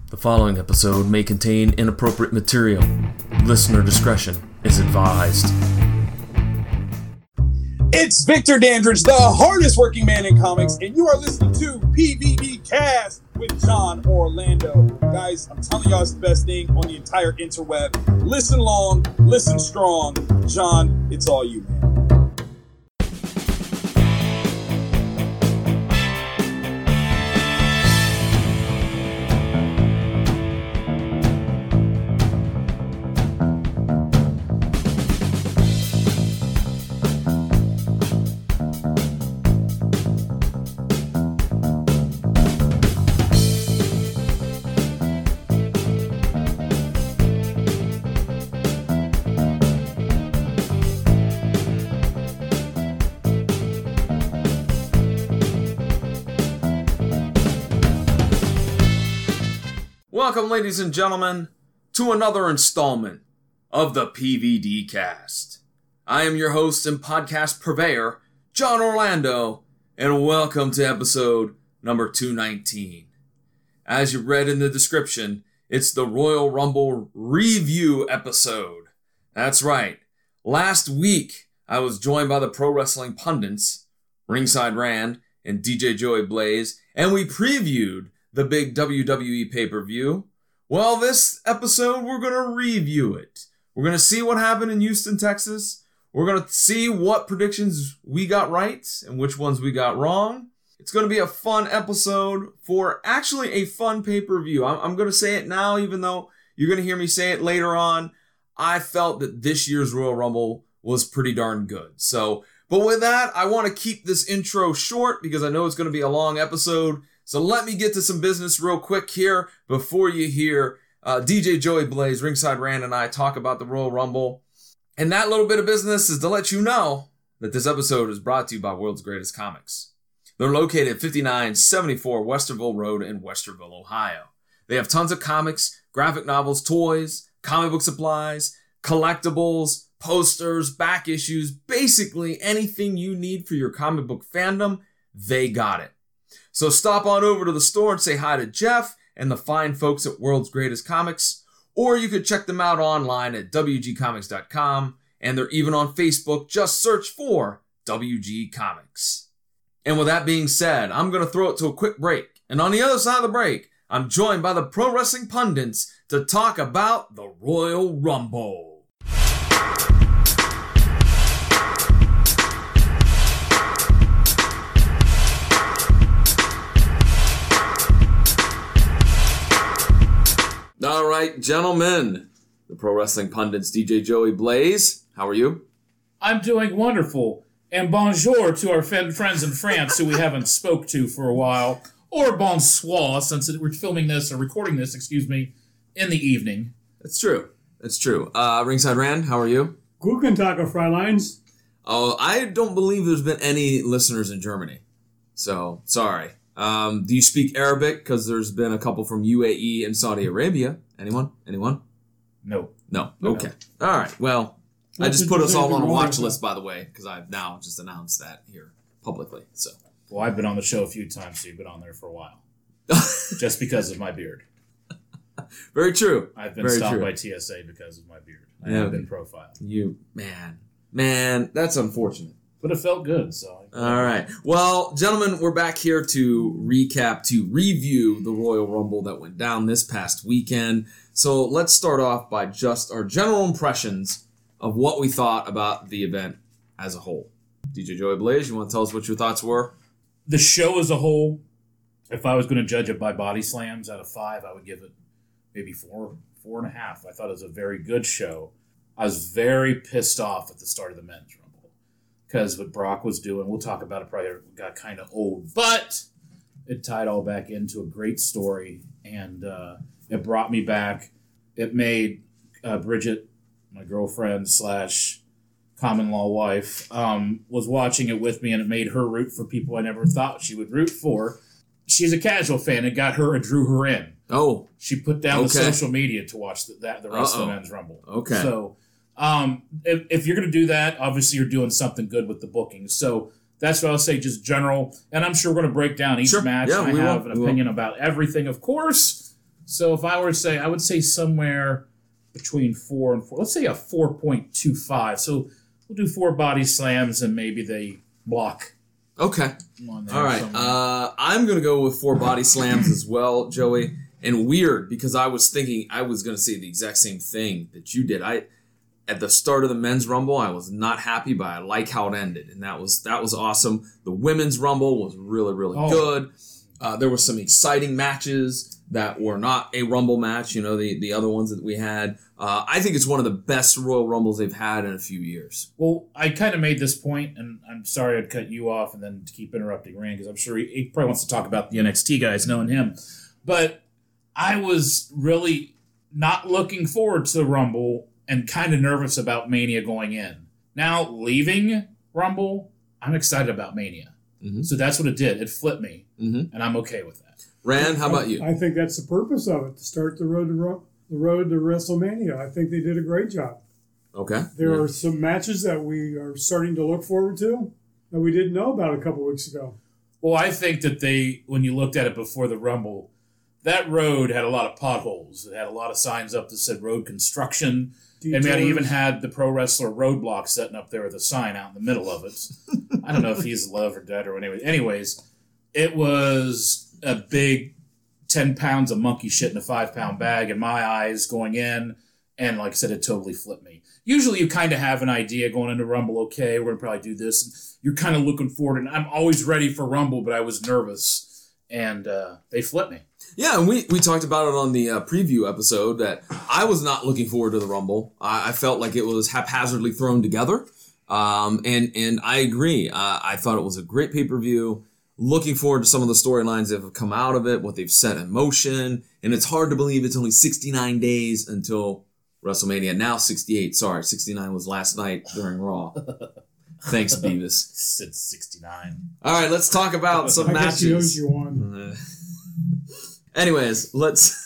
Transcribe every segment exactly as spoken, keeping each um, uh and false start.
The following episode may contain inappropriate material. Listener discretion is advised. It's Victor Dandridge, the hardest working man in comics, and you are listening to P V D Cast with John Orlando. Guys, I'm telling y'all it's the best thing on the entire interweb. Listen long, listen strong. John, it's all you, man. Welcome, ladies and gentlemen, to another installment of the P V D Cast. I am your host and podcast purveyor, John Orlando, and welcome to episode number two nineteen. As you read in the description, it's the Royal Rumble review episode. That's right. Last week, I was joined by the pro wrestling pundits, Ringside Rand and D J Joey Blaze, and we previewed the big W W E pay-per-view. Well, this episode, we're going to review it. We're going to see what happened in Houston, Texas. We're going to see what predictions we got right and which ones we got wrong. It's going to be a fun episode for actually a fun pay-per-view. I'm, I'm going to say it now, even though you're going to hear me say it later on. I felt that this year's Royal Rumble was pretty darn good. So, but with that, I want to keep this intro short because I know it's going to be a long episode. So let me get to some business real quick here before you hear uh, D J Joey Blaze, Ringside Rand, and I talk about the Royal Rumble. And that little bit of business is to let you know that this episode is brought to you by World's Greatest Comics. They're located at fifty-nine seventy-four Westerville Road in Westerville, Ohio. They have tons of comics, graphic novels, toys, comic book supplies, collectibles, posters, back issues, basically anything you need for your comic book fandom, they got it. So stop on over to the store and say hi to Jeff and the fine folks at World's Greatest Comics, or you could check them out online at W G comics dot com, and they're even on Facebook. Just search for W G Comics. And with that being said, I'm going to throw it to a quick break. And on the other side of the break, I'm joined by the pro wrestling pundits to talk about the Royal Rumble. All right, gentlemen, the pro wrestling pundits, D J Joey Blaze, how are you? I'm doing wonderful. And bonjour to our friends in France who we haven't spoke to for a while. Or bonsoir, since we're filming this, or recording this, excuse me, in the evening. That's true. That's true. Uh, Ringside Rand, how are you? Guten Tag, Fräuleins. Oh, I don't believe there's been any listeners in Germany. So, sorry. Um, do you speak Arabic? Because there's been a couple from U A E and Saudi Arabia. Anyone? Anyone? No. No. Okay. No. All right. Well, I just put us all on a watch list, by the way, because I've now just announced that here publicly. So. Well, I've been on the show a few times, so you've been on there for a while. Just because of my beard. Very true. I've been Very stopped true. by T S A because of my beard. I Yeah. have been profiled. You, man. Man, that's unfortunate. But it felt good, so. All right. Well, gentlemen, we're back here to recap, to review the Royal Rumble that went down this past weekend. So let's start off by just our general impressions of what we thought about the event as a whole. D J Joey Blaze, you want to tell us what your thoughts were? The show as a whole, if I was going to judge it by body slams out of five, I would give it maybe four, four and a half. I thought it was a very good show. I was very pissed off at the start of the men's Rumble. Because what Brock was doing, we'll talk about it, probably got kind of old. But it tied all back into a great story. And uh, it brought me back. It made uh, Bridget, my girlfriend slash common law wife, um, was watching it with me. And it made her root for people I never thought she would root for. She's a casual fan. It got her and drew her in. Oh. She put down okay. the social media to watch the, that, the rest Uh-oh. of the men's Rumble. Okay. So um, if, if you're going to do that, obviously you're doing something good with the bookings. So that's what I'll say, just general. And I'm sure we're going to break down each sure. match. Yeah, I we have will. an we opinion will. about everything, of course. So if I were to say, I would say somewhere between four and four. Let's say a four point two five. So we'll do four body slams and maybe they block. Okay. One there All right. Uh, I'm going to go with four body slams as well, Joey. And weird, because I was thinking I was going to say the exact same thing that you did. I At the start of the men's rumble, I was not happy, but I like how it ended. And that was that was awesome. The women's rumble was really, really Oh. good. Uh, there were some exciting matches that were not a rumble match, you know, the, the other ones that we had. Uh, I think it's one of the best Royal Rumbles they've had in a few years. Well, I kind of made this point, and I'm sorry I'd cut you off and then to keep interrupting Rand, because I'm sure he, he probably wants to talk about the N X T guys, knowing him. But I was really not looking forward to the Rumble and kind of nervous about Mania going in. Now, leaving Rumble, I'm excited about Mania. Mm-hmm. So that's what it did. It flipped me, Mm-hmm. and I'm okay with that. Rand, how about you? I think that's the purpose of it, to start the road to Ro- the road to WrestleMania. I think they did a great job. Okay. There Yeah. are some matches that we are starting to look forward to that we didn't know about a couple weeks ago. Well, I think that they, when you looked at it before the Rumble, that road had a lot of potholes. It had a lot of signs up that said road construction. And man, he even had the pro wrestler Roadblock sitting up there with a sign out in the middle of it. I don't know if he's alive or dead or anyway. Anyways, it was a big ten pounds of monkey shit in a five pound bag in my eyes going in. And like I said, it totally flipped me. Usually you kind of have an idea going into Rumble, okay, we're going to probably do this. And you're kind of looking forward. And I'm always ready for Rumble, but I was nervous. And uh, they flipped me. Yeah, and we, we talked about it on the uh, preview episode that I was not looking forward to the Rumble. I, I felt like it was haphazardly thrown together. Um, and, and I agree. Uh, I thought it was a great pay-per-view. Looking forward to some of the storylines that have come out of it, what they've set in motion. And it's hard to believe it's only sixty-nine days until WrestleMania. Now sixty-eight. Sorry, sixty-nine was last night during Raw. Thanks, Beavis. Since sixty-nine. All right, let's talk about some I guess he owes matches. you one. Uh, Anyways, let's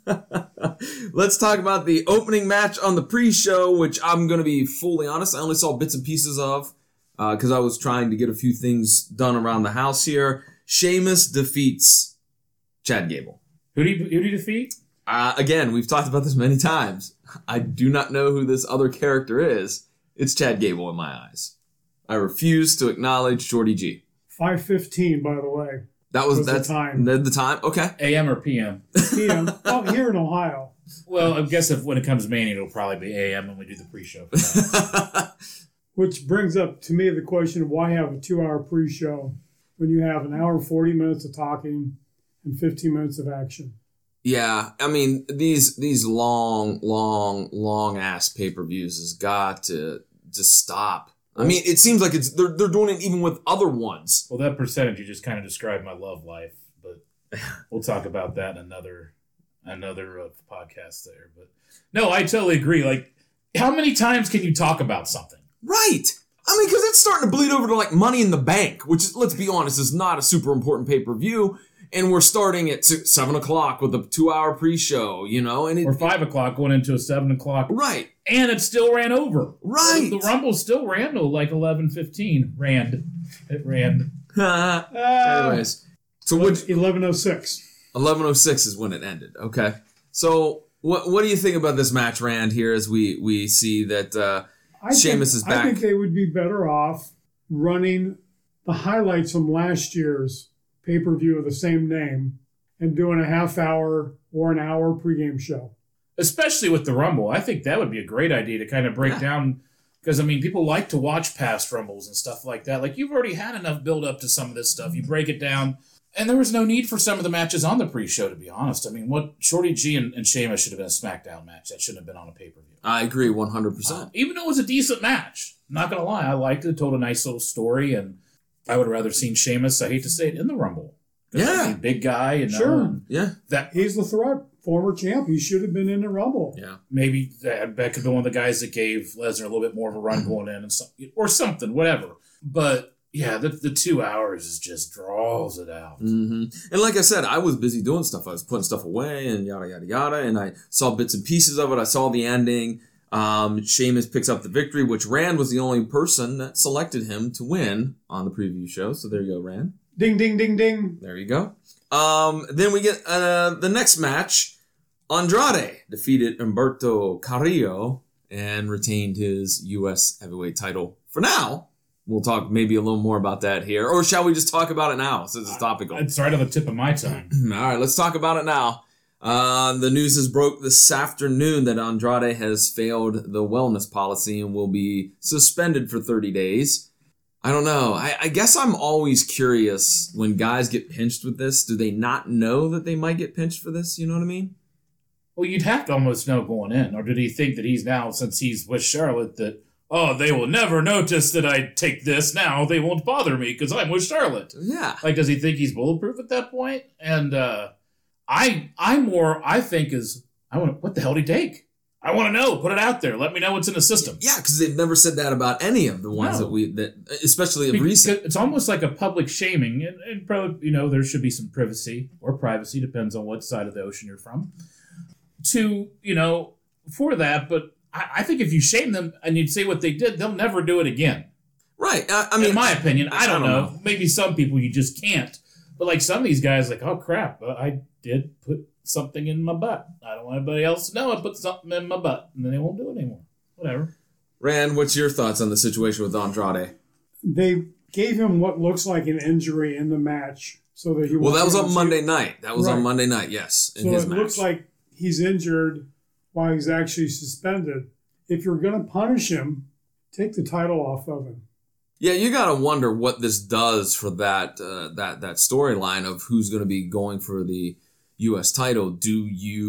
let's talk about the opening match on the pre-show, which I'm going to be fully honest, I only saw bits and pieces of because uh, I was trying to get a few things done around the house here. Sheamus defeats Chad Gable. Who do you, who do you defeat? Uh, again, we've talked about this many times. I do not know who this other character is. It's Chad Gable in my eyes. I refuse to acknowledge Shorty G. five fifteen, by the way. That was, Was the that's time. The, the time. Okay. A M or P M? P M. Oh, here in Ohio. Well, I guess if when it comes to Mania, it'll probably be A M when we do the pre-show. For that. Which brings up to me the question of why have a two-hour pre-show when you have an hour and forty minutes of talking and fifteen minutes of action. Yeah, I mean these these long, long, long ass pay per views has got to just stop. I mean, it seems like it's they're they're doing it even with other ones. Well, that percentage you just kind of described my love life, but we'll talk about that in another another uh, podcast there. But no, I totally agree. Like, how many times can you talk about something? Right. I mean, because it's starting to bleed over to like Money in the Bank, which is, let's be honest, is not a super important pay per view. And we're starting at six, seven o'clock with a two-hour pre-show, you know, and it, Or five o'clock going into a seven o'clock, right, and it still ran over. right. The, the Rumble still ran to like eleven fifteen. Rand, it ran. Uh, Anyways, so what? eleven oh six. eleven oh six is when it ended. Okay, so what what do you think about this match, Rand? Here, as we we see that uh, I Sheamus think, is back. I think they would be better off running the highlights from last year's pay-per-view of the same name and doing a half hour or an hour pregame show. Especially with the Rumble. I think that would be a great idea to kind of break Yeah. down, because, I mean, people like to watch past Rumbles and stuff like that. Like, you've already had enough build-up to some of this stuff. You break it down, and there was no need for some of the matches on the pre-show, to be honest. I mean, what Shorty G and, and Sheamus should have been a SmackDown match. That shouldn't have been on a pay-per-view. I agree one hundred Uh, percent. even though it was a decent match. Not going to lie, I liked it. Told a nice little story, and I would have rather seen Sheamus, I hate to say it, in the Rumble. 'Cause, Yeah. I mean, big guy, you know, Sure. and Yeah, that He's the threat, former champ. He should have been in the Rumble. yeah. maybe that, that could be one of the guys that gave Lesnar a little bit more of a run going in, and some, or something, whatever. But yeah, the, the two hours is just draws it out. hmm And like I said, I was busy doing stuff. I was putting stuff away and yada yada yada, and I saw bits and pieces of it. I saw the ending. Um, Sheamus picks up the victory, which Rand was the only person that selected him to win on the preview show. So there you go, Rand. Ding, ding, ding, ding. There you go. Um, then we get uh, the next match. Andrade defeated Humberto Carrillo and retained his U S heavyweight title. For now, we'll talk maybe a little more about that here. Or shall we just talk about it now since it's topical? It's right on the tip of my tongue. All right, let's talk about it now. Uh, the news has broke this afternoon that Andrade has failed the wellness policy and will be suspended for thirty days. I don't know. I, I guess I'm always curious when guys get pinched with this. Do they not know that they might get pinched for this? You know what I mean? Well, you'd have to almost know going in. Or did he think that he's now, since he's with Charlotte, that, oh, they will never notice that I take this now. They won't bother me because I'm with Charlotte. Yeah. Like, does he think he's bulletproof at that point? And uh, I I more, I think is, I want what the hell did he take? I want to know. Put it out there. Let me know what's in the system. Yeah, because they've never said that about any of the ones No. that we, that especially of Because recent. it's almost like a public shaming, and, and probably, you know, there should be some privacy or privacy, depends on what side of the ocean you're from, to, you know, for that. But I, I think if you shame them and you'd say what they did, they'll never do it again. Right. I, I mean, in my opinion, I don't, I don't know. know. Maybe some people you just can't. But like some of these guys, like, oh crap, I did put something in my butt. I don't want anybody else to know I put something in my butt, and then they won't do it anymore. Whatever. Rand, what's your thoughts on the situation with Andrade? They gave him what looks like an injury in the match, so that he. Well, that was able on to- Monday night. That was Right. on Monday night. Yes, in So his it match. looks like he's injured while he's actually suspended. If you're going to punish him, take the title off of him. Yeah, you gotta wonder what this does for that uh, that that storyline of who's going to be going for the U S title. Do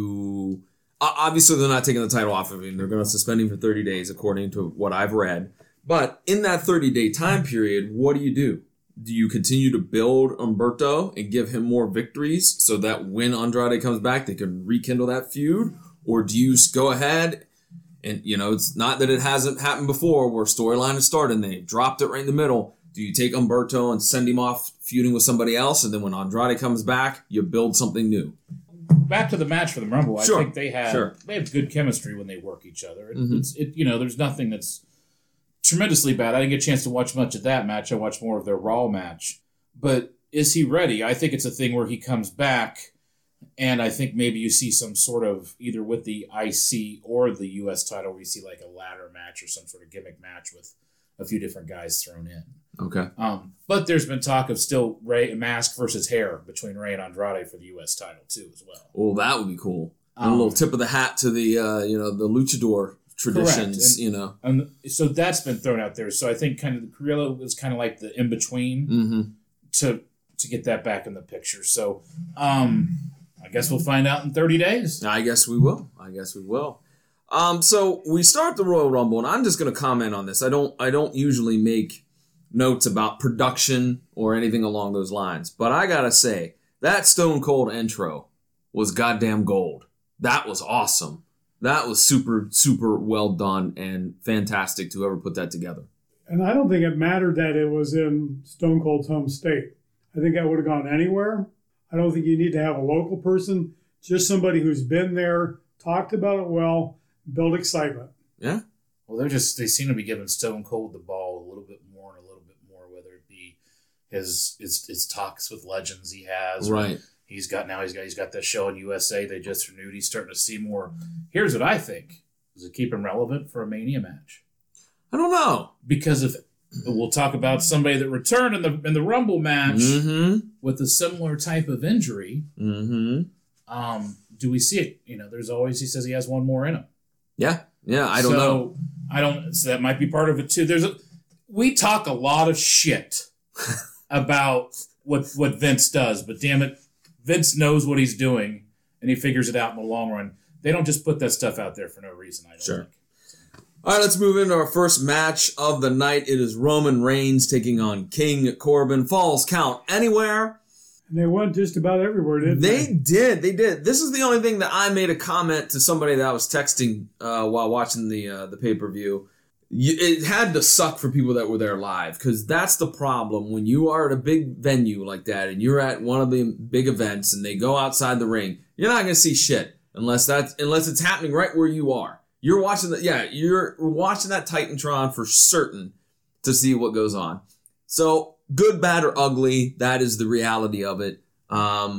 you uh, obviously they're not taking the title off of him. They're going to suspend him for thirty days, according to what I've read. But in that thirty day time period, what do you do? Do you continue to build Humberto and give him more victories so that when Andrade comes back, they can rekindle that feud, or do you go ahead? And, you know, it's not that it hasn't happened before where storyline has started and they dropped it right in the middle. Do you take Humberto and send him off feuding with somebody else? And then when Andrade comes back, you build something new. Back to the match for the Rumble. Sure, I think they have sure. they have good chemistry when they work each other. It, Mhm. It's it you know there's nothing that's tremendously bad. I didn't get a chance to watch much of that match. I watched more of their Raw match. But is he ready? I think it's a thing where he comes back, and I think maybe you see some sort of, either with the I C or the U S title, where you see like a ladder match or some sort of gimmick match with a few different guys thrown in. Okay. Um, but there's been talk of still Ray mask versus hair between Ray and Andrade for the U S title too, as well. Well, that would be cool. And Um, a little tip of the hat to the, uh, you know, the luchador traditions, And- you know. And so that's been thrown out there. So I think kind of the Carrillo was kind of like the in between Mm-hmm. to to get that back in the picture. So um, I guess we'll find out in thirty days. I guess we will. I guess we will. Um, so we start the Royal Rumble, and I'm just going to comment on this. I don't. I don't usually make notes about production or anything along those lines, but I gotta say that Stone Cold intro was goddamn gold. That was awesome. That was super, super well done and fantastic to whoever put that together. And I don't think it mattered that it was in Stone Cold's home state. I think that would have gone anywhere. I don't think you need to have a local person, just somebody who's been there, talked about it well, build excitement. Yeah. Well, they're just they seem to be giving Stone Cold the ball a little bit more and a little bit more, whether it be his his, his talks with legends he has, or Right. He's got now. He's got. He's got that show in U S A. They just renewed. He's starting to see more. Here's what I think: does it keep him relevant for a Mania match? I don't know. Because if we'll talk about somebody that returned in the in the Rumble match Mm-hmm. with a similar type of injury, Mm-hmm. um, do we see it? You know, there's always he says he has one more in him. Yeah. Yeah. I don't so, know. I don't. So that might be part of it too. There's a. We talk a lot of shit about what what Vince does, but damn it, Vince knows what he's doing, and he figures it out in the long run. They don't just put that stuff out there for no reason, I don't Sure. think. All right, let's move into our first match of the night. It is Roman Reigns taking on King Corbin. Falls count anywhere. And they went just about everywhere, didn't they? They did. They did. This is the only thing that I made a comment to somebody that I was texting uh, while watching the uh, the pay-per-view. You, it had to suck for people that were there live, because that's the problem. When you are at a big venue like that and you're at one of the big events and they go outside the ring, you're not going to see shit unless that's unless it's happening right where you are. You're watching the yeah, you're watching that Titantron for certain to see what goes on. So good, bad, or ugly, that is the reality of it. Um,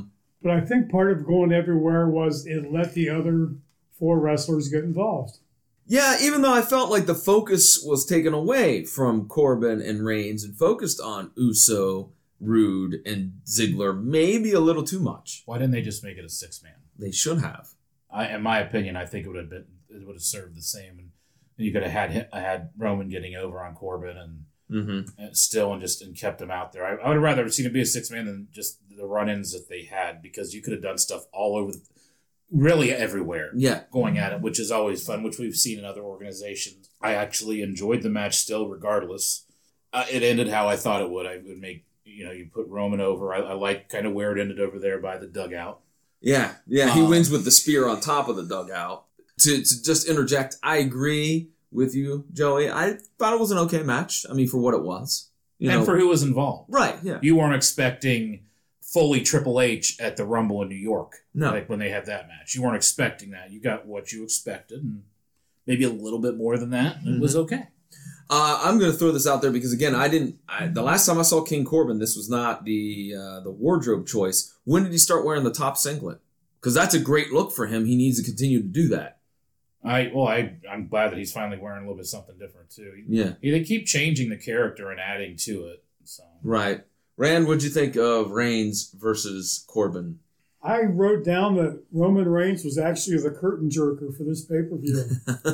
But I think part of going everywhere was it let the other four wrestlers get involved. Yeah, even though I felt like the focus was taken away from Corbin and Reigns and focused on Uso, Rude, and Ziggler maybe a little too much. Why didn't they just make it a six-man? They should have. I, in my opinion, I think it would have been it would have served the same, and you could have had had Roman getting over on Corbin and, Mm-hmm. and still and just and kept him out there. I, I would have rather seen it be a six-man than just the run-ins that they had, because you could have done stuff all over, the, really everywhere. Yeah. Going at it, which is always fun, which we've seen in other organizations. I actually enjoyed the match still, regardless. Uh, it ended how I thought it would. I would make, you know, you put Roman over. I, I like kind of where it ended over there by the dugout. Yeah, yeah, he Um, wins with the spear on top of the dugout. To, to just interject, I agree with you, Joey. I thought it was an okay match. I mean, for what it was. You and know, for who was involved. right, yeah. You weren't expecting fully Triple H at the Rumble in New York. No. Like when they had that match. You weren't expecting that. You got what you expected, and maybe a little bit more than that. It was okay. Uh, I'm going to throw this out there because, again, I didn't. I, the last time I saw King Corbin, this was not the uh, the wardrobe choice. When did he start wearing the top singlet? Because that's a great look for him. He needs to continue to do that. I well, I I'm glad that he's finally wearing a little bit something different too. He, Yeah. he, they keep changing the character and adding to it. So Right. Rand, what'd you think of Reigns versus Corbin? I wrote down that Roman Reigns was actually the curtain jerker for this pay-per-view.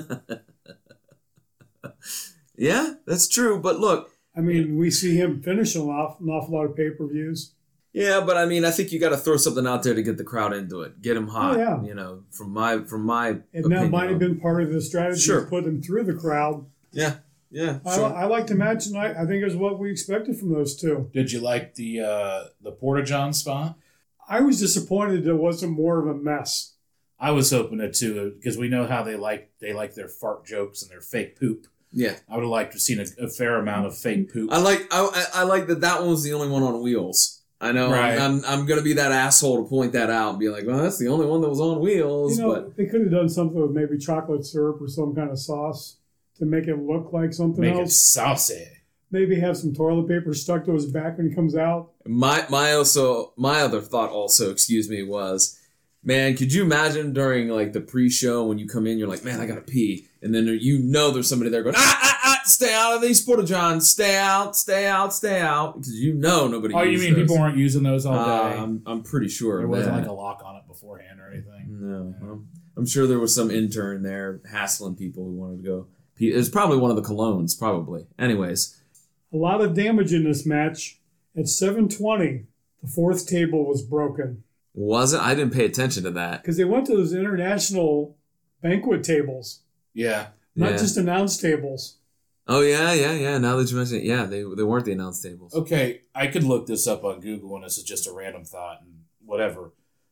Yeah, that's true. But look, I mean, we see him finish an awful, an awful lot of pay-per-views. yeah, but I mean, I think you got to throw something out there to get the crowd into it, get them hot. Oh, yeah. You know, from my from my And opinion that might have on- been part of the strategy Sure. to put him through the crowd. Yeah, yeah. I, Sure. I liked the match tonight. I think it was what we expected from those two. did you like the uh, the Porta John spot? I was disappointed it wasn't more of a mess. I was hoping it too, because we know how they like they like their fart jokes and their fake poop. Yeah, I would have liked to have seen a, a fair amount of fake poop. I like I, I I like that that one was the only one on wheels. I know Right. I'm, I'm I'm gonna be that asshole to point that out and be like, well, that's the only one that was on wheels. You know, but they could have done something with maybe chocolate syrup or some kind of sauce to make it look like something Make it else. saucy. Maybe have some toilet paper stuck to his back when he comes out. my my also my other thought also, excuse me, was, man, could you imagine during like the pre-show when you come in, you're like, man, I gotta pee, and then you know there's somebody there going, ah ah ah, stay out of these Porta Johns, stay out, stay out, stay out, because you know nobody. Oh, you uses mean those. people aren't using those all Uh, day? I'm I'm pretty sure there of wasn't that. like a lock on it beforehand or anything. No, well, I'm sure there was some intern there hassling people who wanted to go. It was probably one of the colognes, probably. Anyways, A lot of damage in this match. At seven twenty, the fourth table was broken was it? I didn't pay attention to that. because they went to those international banquet tables, Yeah. not Yeah. just announce tables. Oh yeah, yeah, yeah. Now that you mention it, yeah, they they weren't the announce tables. Okay, I could look this up on Google, and this is just a random thought and whatever.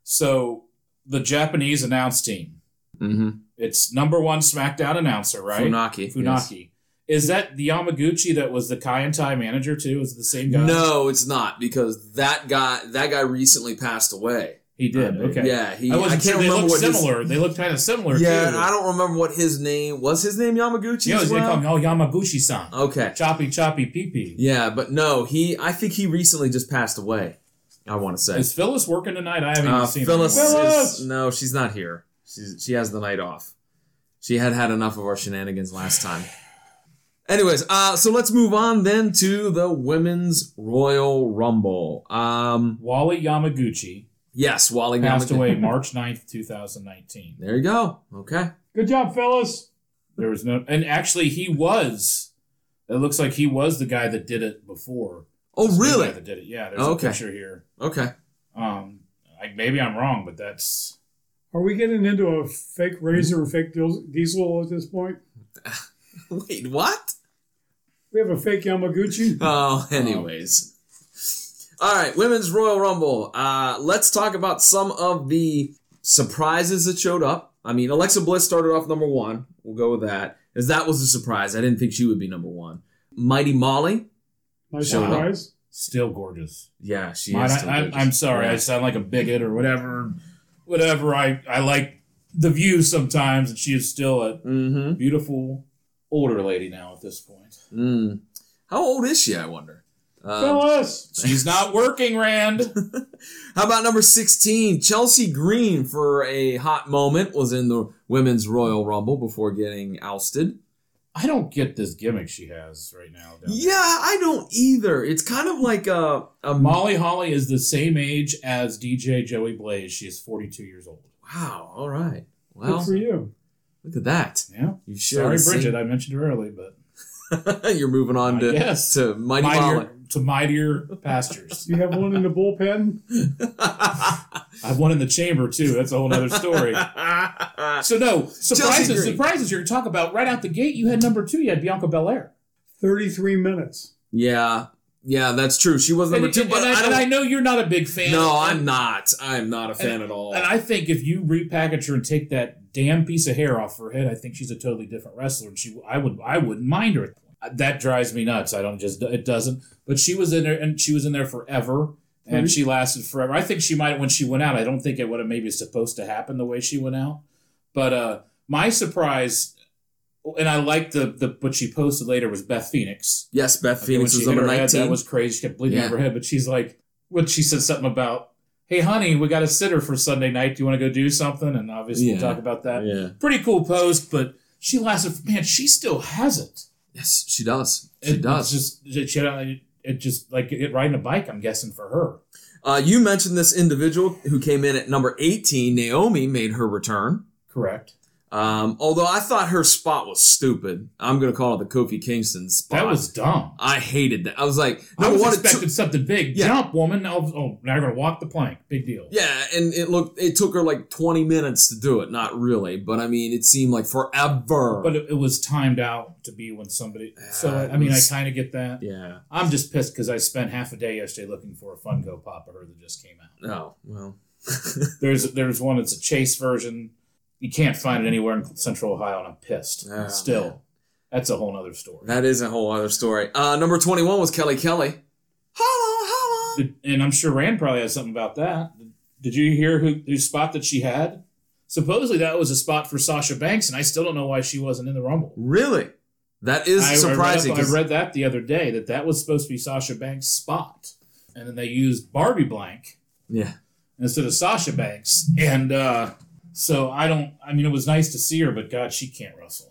So, the Japanese announce team, Mm-hmm. it's number one SmackDown announcer, right? Funaki. Funaki. Is that the Yamaguchi that was the Kai and Tai manager too? Is it the same guy? No, it's not, because that guy that guy recently passed away. He did. Uh, Okay. Yeah, he. I I, wasn't can't sure. They remember look what his- similar. They look kind of similar yeah, too. and I don't remember what his name was. His name Yamaguchi Yeah, as they call well. him oh, Yamaguchi-san. Okay. Choppy, choppy, pee pee. Yeah, but no, he. I think he recently just passed away. I want to say. Is Phyllis working tonight? I haven't Uh, even seen Phyllis, her. Phyllis! is, no, she's not here. She's, she has the night off. She had had enough of our shenanigans last time. Anyways, uh, so let's move on then to the Women's Royal Rumble. Um, Wally Yamaguchi yes, Wally passed Yamaguchi. away March ninth, twenty nineteen. There you go. Okay. Good job, fellas. There was no, and actually he was. It looks like he was the guy that did it before. Oh, The really? guy that did it? Yeah. There's Okay. a picture here. Okay. Um, I, maybe I'm wrong, but that's Are we getting into a fake Razor and fake Diesel at this point? Wait, what? We have a fake Yamaguchi. Oh, anyways. All right, Women's Royal Rumble. Uh, let's talk about some of the surprises that showed up. I mean, Alexa Bliss started off number one. We'll go with that, as that was a surprise. I didn't think she would be number one. Mighty Molly. Nice Showed up. surprise. still gorgeous. Yeah, she Mine, is. I, still I, gorgeous. I'm sorry, Yeah. I sound like a bigot or whatever. Whatever. I, I like the view sometimes, and she is still a Mm-hmm. beautiful older lady now at this point. Mm. How old is she, I wonder? Uh, Phyllis! She's not working, Rand. How about number sixteen? Chelsea Green, for a hot moment, was in the Women's Royal Rumble before getting ousted. I don't get this gimmick she has right now. down there. Yeah, I don't either. It's kind of like a, a Molly Holly is the same age as D J Joey Blaze. She is forty-two years old. Wow. All right. Good Well, for you. look at that. Yeah. You share Sorry, the Bridget. I mentioned her early, but same- You're moving on I to guess. to Mighty Molly. mightier, to mightier pastures. You have one in the bullpen? I have one in the chamber too. That's a whole other story. So no surprises. Green. Surprises you're talking about right out the gate. You had number two. You had Bianca Belair. thirty-three minutes. Yeah, yeah, that's true. She was number and, two, and, but and I, I and don't. I know you're not a big fan. no, and, I'm not. I'm not a fan at all. And I think if you repackage her and take that damn piece of hair off her head, I think she's a totally different wrestler. And she, I would, I wouldn't mind her. That drives me nuts. I don't just, it doesn't. But she was in there, and she was in there forever, and Mhm. she lasted forever. I think she might, when she went out, I don't think it would have maybe supposed to happen the way she went out. But uh, my surprise, and I liked the the what she posted later was Beth Phoenix. yes, Beth Okay, Phoenix when was she hit number her head, nineteen. that was crazy. She kept bleeding Yeah. out of her head, but she's like, what she said something about, hey, honey, we got a sitter for Sunday night. Do you want to go do something? And obviously Yeah. we'll talk about that. yeah. Pretty cool post, but she lasted, man, she still has it. Yes, she does. She it, does. It's just, it, she, it just, like it, riding a bike, I'm guessing, for her. Uh, you mentioned this individual who came in at number eighteen. Naomi made her return. Correct. Um, although I thought her spot was stupid. I'm going to call it the Kofi Kingston spot. That was dumb. I hated that. I was like, I number was one, it expecting took- something big. Yeah. Jump, woman. Oh, oh, now you're going to walk the plank. Big deal. yeah, and it looked. It took her like twenty minutes to do it. Not really, but I mean, it seemed like forever. But it, it was timed out to be when somebody. So, Yeah, it I mean, was- I kind of get that. yeah. I'm just pissed because I spent half a day yesterday looking for a Funko Pop of her that just came out. Oh well. There's there's one that's a chase version. You can't find it anywhere in Central Ohio, and I'm pissed. Oh, Still, man. that's a whole other story. That is a whole other story. Uh, number twenty-one was Kelly Kelly. Holla, holla. Did- and I'm sure Rand probably has something about that. Did you hear who whose spot that she had? Supposedly that was a spot for Sasha Banks, and I still don't know why she wasn't in the Rumble. Really? That is I, surprising. I read, up- 'cause- I read that the other day, that that was supposed to be Sasha Banks' spot. And then they used Barbie Blank yeah. instead of Sasha Banks. And uh, so I don't, I mean, it was nice to see her, but God, she can't wrestle.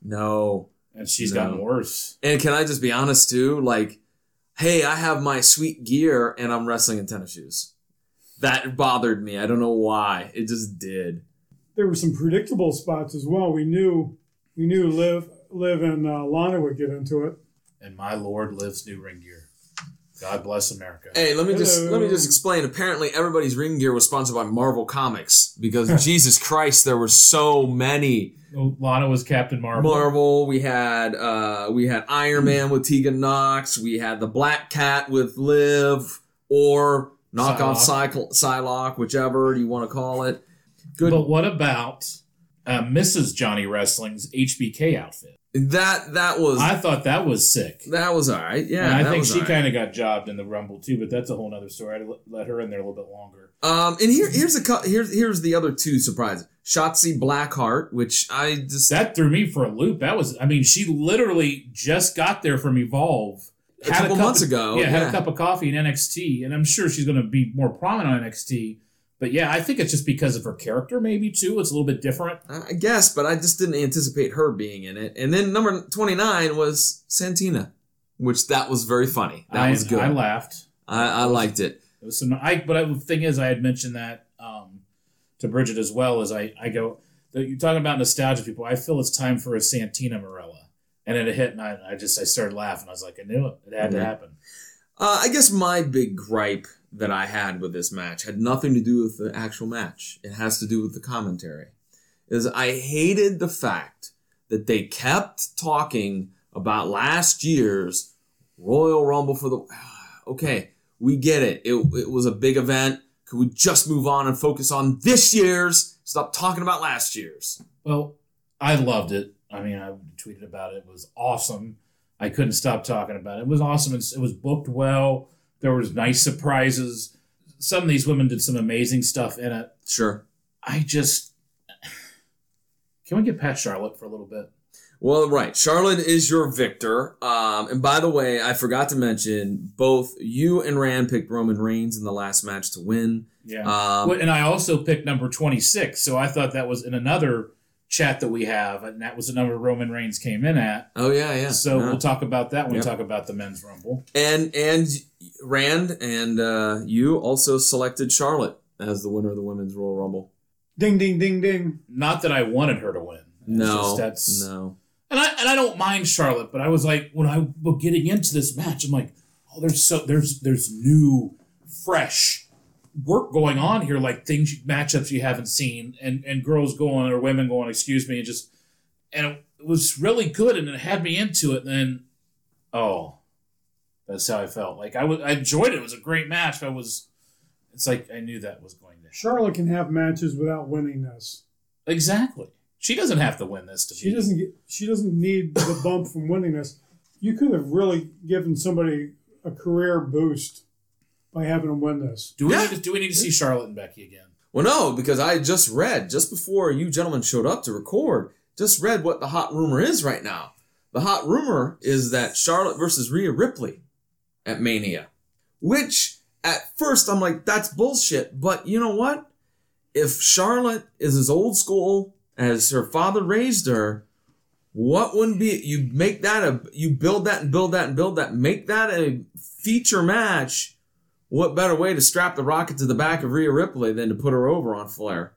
No. And she's No. gotten worse. And can I just be honest too? Like, hey, I have my sweet gear and I'm wrestling in tennis shoes. That bothered me. I don't know why. It just did. There were some predictable spots as well. We knew we knew Liv, Liv and uh, Lana would get into it. And my Lord lives new ring gear. God bless America. Hey, let me just Hello. let me just explain. Apparently, everybody's ring gear was sponsored by Marvel Comics because Jesus Christ, there were so many. Lana was Captain Marvel. Marvel. We had uh, we had Iron Man with Tegan Knox. We had the Black Cat with Liv, or knockoff Psych- Psylocke, whichever you want to call it. Good. But what about uh, Missus Johnny Wrestling's H B K outfit? That that was I thought that was sick. that was all right. Yeah, and I that think was she all right. kind of got jobbed in the Rumble too, but that's a whole other story. I'd let- let her in there a little bit longer. Um, and here here's a cou- here's here's the other two surprises. Shotzi Blackheart, which I just That threw me for a loop. That was, I mean, she literally just got there from Evolve. A couple cup months of- ago, Yeah, had yeah. a cup of coffee in N X T, and I'm sure she's going to be more prominent on N X T. But yeah, I think it's just because of her character, maybe too. It's a little bit different. I guess, but I just didn't anticipate her being in it. And then number twenty-nine was Santina, which that was very funny. That I, was good. I I, laughed. I liked it. It was some. I but I, the thing is, I had mentioned that um, to Bridget as well. As I I go, that you're talking about nostalgia, people. I feel it's time for a Santina Morella, and then it hit, and I, I just I started laughing. I was like, I knew it. It had Mhm. to happen. Uh, I guess my big gripe that I had with this match had nothing to do with the actual match. It has to do with the commentary. Is I hated the fact that they kept talking about last year's Royal Rumble for the. Okay, we get it. It it was a big event. Could we just move on and focus on this year's? Stop talking about last year's. Well, I loved it. I mean, I tweeted about it. It was awesome. I couldn't stop talking about it. It was awesome. It's, it was booked well. There was nice surprises. Some of these women did some amazing stuff in it. Sure. I just... Can we get past Charlotte for a little bit? Well, right. Charlotte is your victor. Um, and by the way, I forgot to mention, both you and Rand picked Roman Reigns in the last match to win. Yeah. Um, well, and I also picked number twenty-six, so I thought that was in another chat that we have, and that was the number Roman Reigns came in at. Oh, yeah, yeah. So yeah. we'll talk about that when Yep. we talk about the Men's Rumble. And, and Rand and uh, you also selected Charlotte as the winner of the Women's Royal Rumble. Ding, ding, ding, ding. Not that I wanted her to win. It's No, just that's, no. And I and I don't mind Charlotte, but I was like, when I was getting into this match, I'm like, oh, there's so there's there's new, fresh work going on here, like things matchups you haven't seen, and and girls going or women going, excuse me, and just and it was really good, and it had me into it. And then, oh, that's how I felt. Like I was, I enjoyed it. It was a great match. But I was, it's like I knew that was going to Charlotte can have matches without winning this. exactly. She doesn't have to win this to She be. doesn't get. She doesn't need the bump from winning this. You could have really given somebody a career boost by having them win this. Do we Yeah. need to, do we need to see Charlotte and Becky again? Well, no, because I just read, just before you gentlemen showed up to record, just read what the hot rumor is right now. The hot rumor is that Charlotte versus Rhea Ripley at Mania. Which, at first, I'm like, that's bullshit. But you know what? If Charlotte is as old school as her father raised her, what wouldn't be, you make that a, you build that and build that and build that, make that a feature match. What better way to strap the rocket to the back of Rhea Ripley than to put her over on Flair?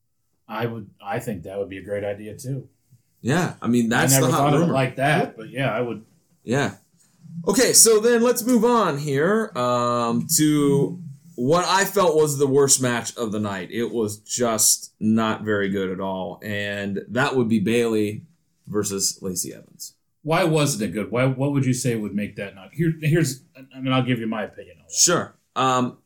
I would. I think that would be a great idea too. Yeah, I mean, that's I never the hot thought of rumor. it like that, but yeah, I would. Yeah. Okay, so then let's move on here um, to what I felt was the worst match of the night. It was just not very good at all, and that would be Bayley versus Lacey Evans. Why wasn't it good? Why? What would you say would make that not? Here, here's. I mean, I'll give you my opinion on that. Sure. Um,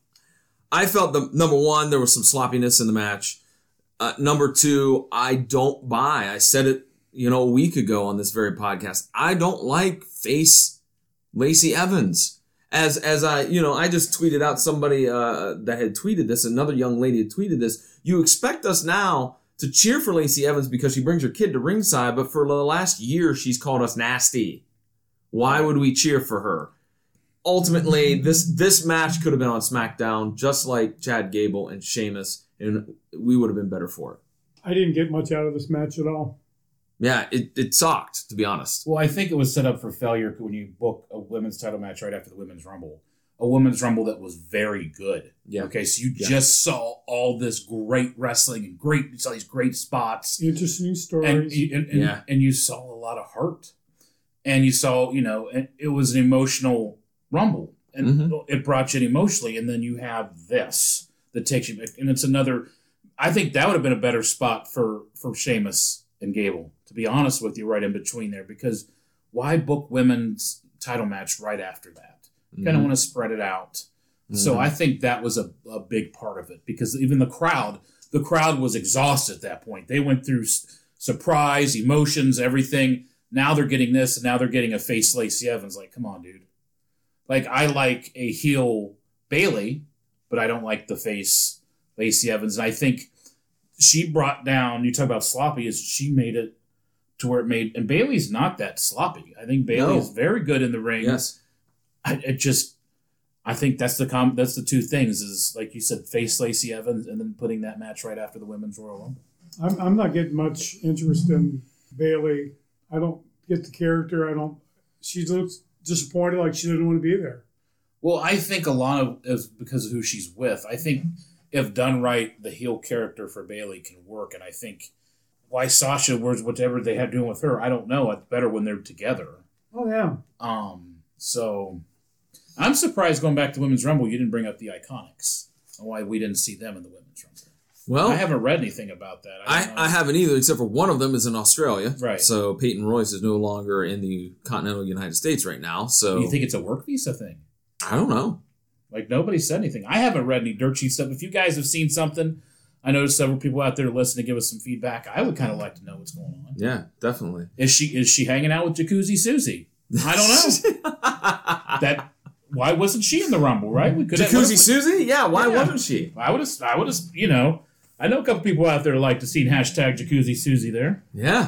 I felt the number one, there was some sloppiness in the match. Uh, number two, I don't buy. I said it, you know, a week ago on this very podcast. I don't like face Lacey Evans. As as I, you know, I just tweeted out somebody uh, that had tweeted this. Another young lady had tweeted this. You expect us now to cheer for Lacey Evans because she brings her kid to ringside, but for the last year she's called us nasty. Why would we cheer for her? Ultimately, this this match could have been on SmackDown, just like Chad Gable and Sheamus, and we would have been better for it. I didn't get much out of this match at all. Yeah, it, it sucked, to be honest. Well, I think it was set up for failure when you book a women's title match right after the Women's Rumble. A Women's Rumble that was very good. Yeah. Okay, so you Yeah. just saw all this great wrestling and great, you saw these great spots. Interesting stories. And, and, and, Yeah. and you saw a lot of heart. And you saw, you know, it, it was an emotional Rumble. And Mhm. it brought you in emotionally. And then you have this that takes you back. And it's another, I think that would have been a better spot for, for Sheamus and Gable, to be honest with you, right in between there. Because why book women's title match right after that? You kind of Mhm. want to spread it out. So Mhm. I think that was a, a big part of it. Because even the crowd, the crowd was exhausted at that point. They went through s- surprise, emotions, everything. Now they're getting this, and now they're getting a face Lacey Evans. Like, come on, dude. Like, I like a heel Bayley, but I don't like the face Lacey Evans. And I think she brought down, you talk about sloppy, is she made it to where it made, and Bayley's not that sloppy. I think Bayley No. is very good in the ring. Yes. I it just, I think that's the com- that's the two things is, like you said, face Lacey Evans and then putting that match right after the Women's Royal Rumble. I'm, I'm not getting much interest in Bayley. I don't get the character. I don't. She looks disappointed, like she didn't want to be there. Well, I think a lot of is because of who she's with. I think if done right, the heel character for Bayley can work. And I think why Sasha was whatever they had doing with her, I don't know. It's better when they're together. Oh yeah. Um, so I'm surprised going back to Women's Rumble, you didn't bring up the Iconics and why we didn't see them in the Women's Rumble. Well, I haven't read anything about that. I, don't know. I haven't either, except for one of them is in Australia. Right. So Peyton Royce is no longer in the continental United States right now. So Do you think it's a work visa thing? I don't know. Like, nobody said anything. I haven't read any dirt sheet stuff. If you guys have seen something, I know several people out there listening to give us some feedback. I would kind of like to know what's going on. Yeah, definitely. Is she is she hanging out with Jacuzzi Susie? I don't know. that why wasn't she in the Rumble? Right? We could have- Jacuzzi Susie? Yeah, why Yeah. wasn't she? I would have. I would have. You know, I know a couple people out there like to see hashtag Jacuzzi Susie there. Yeah.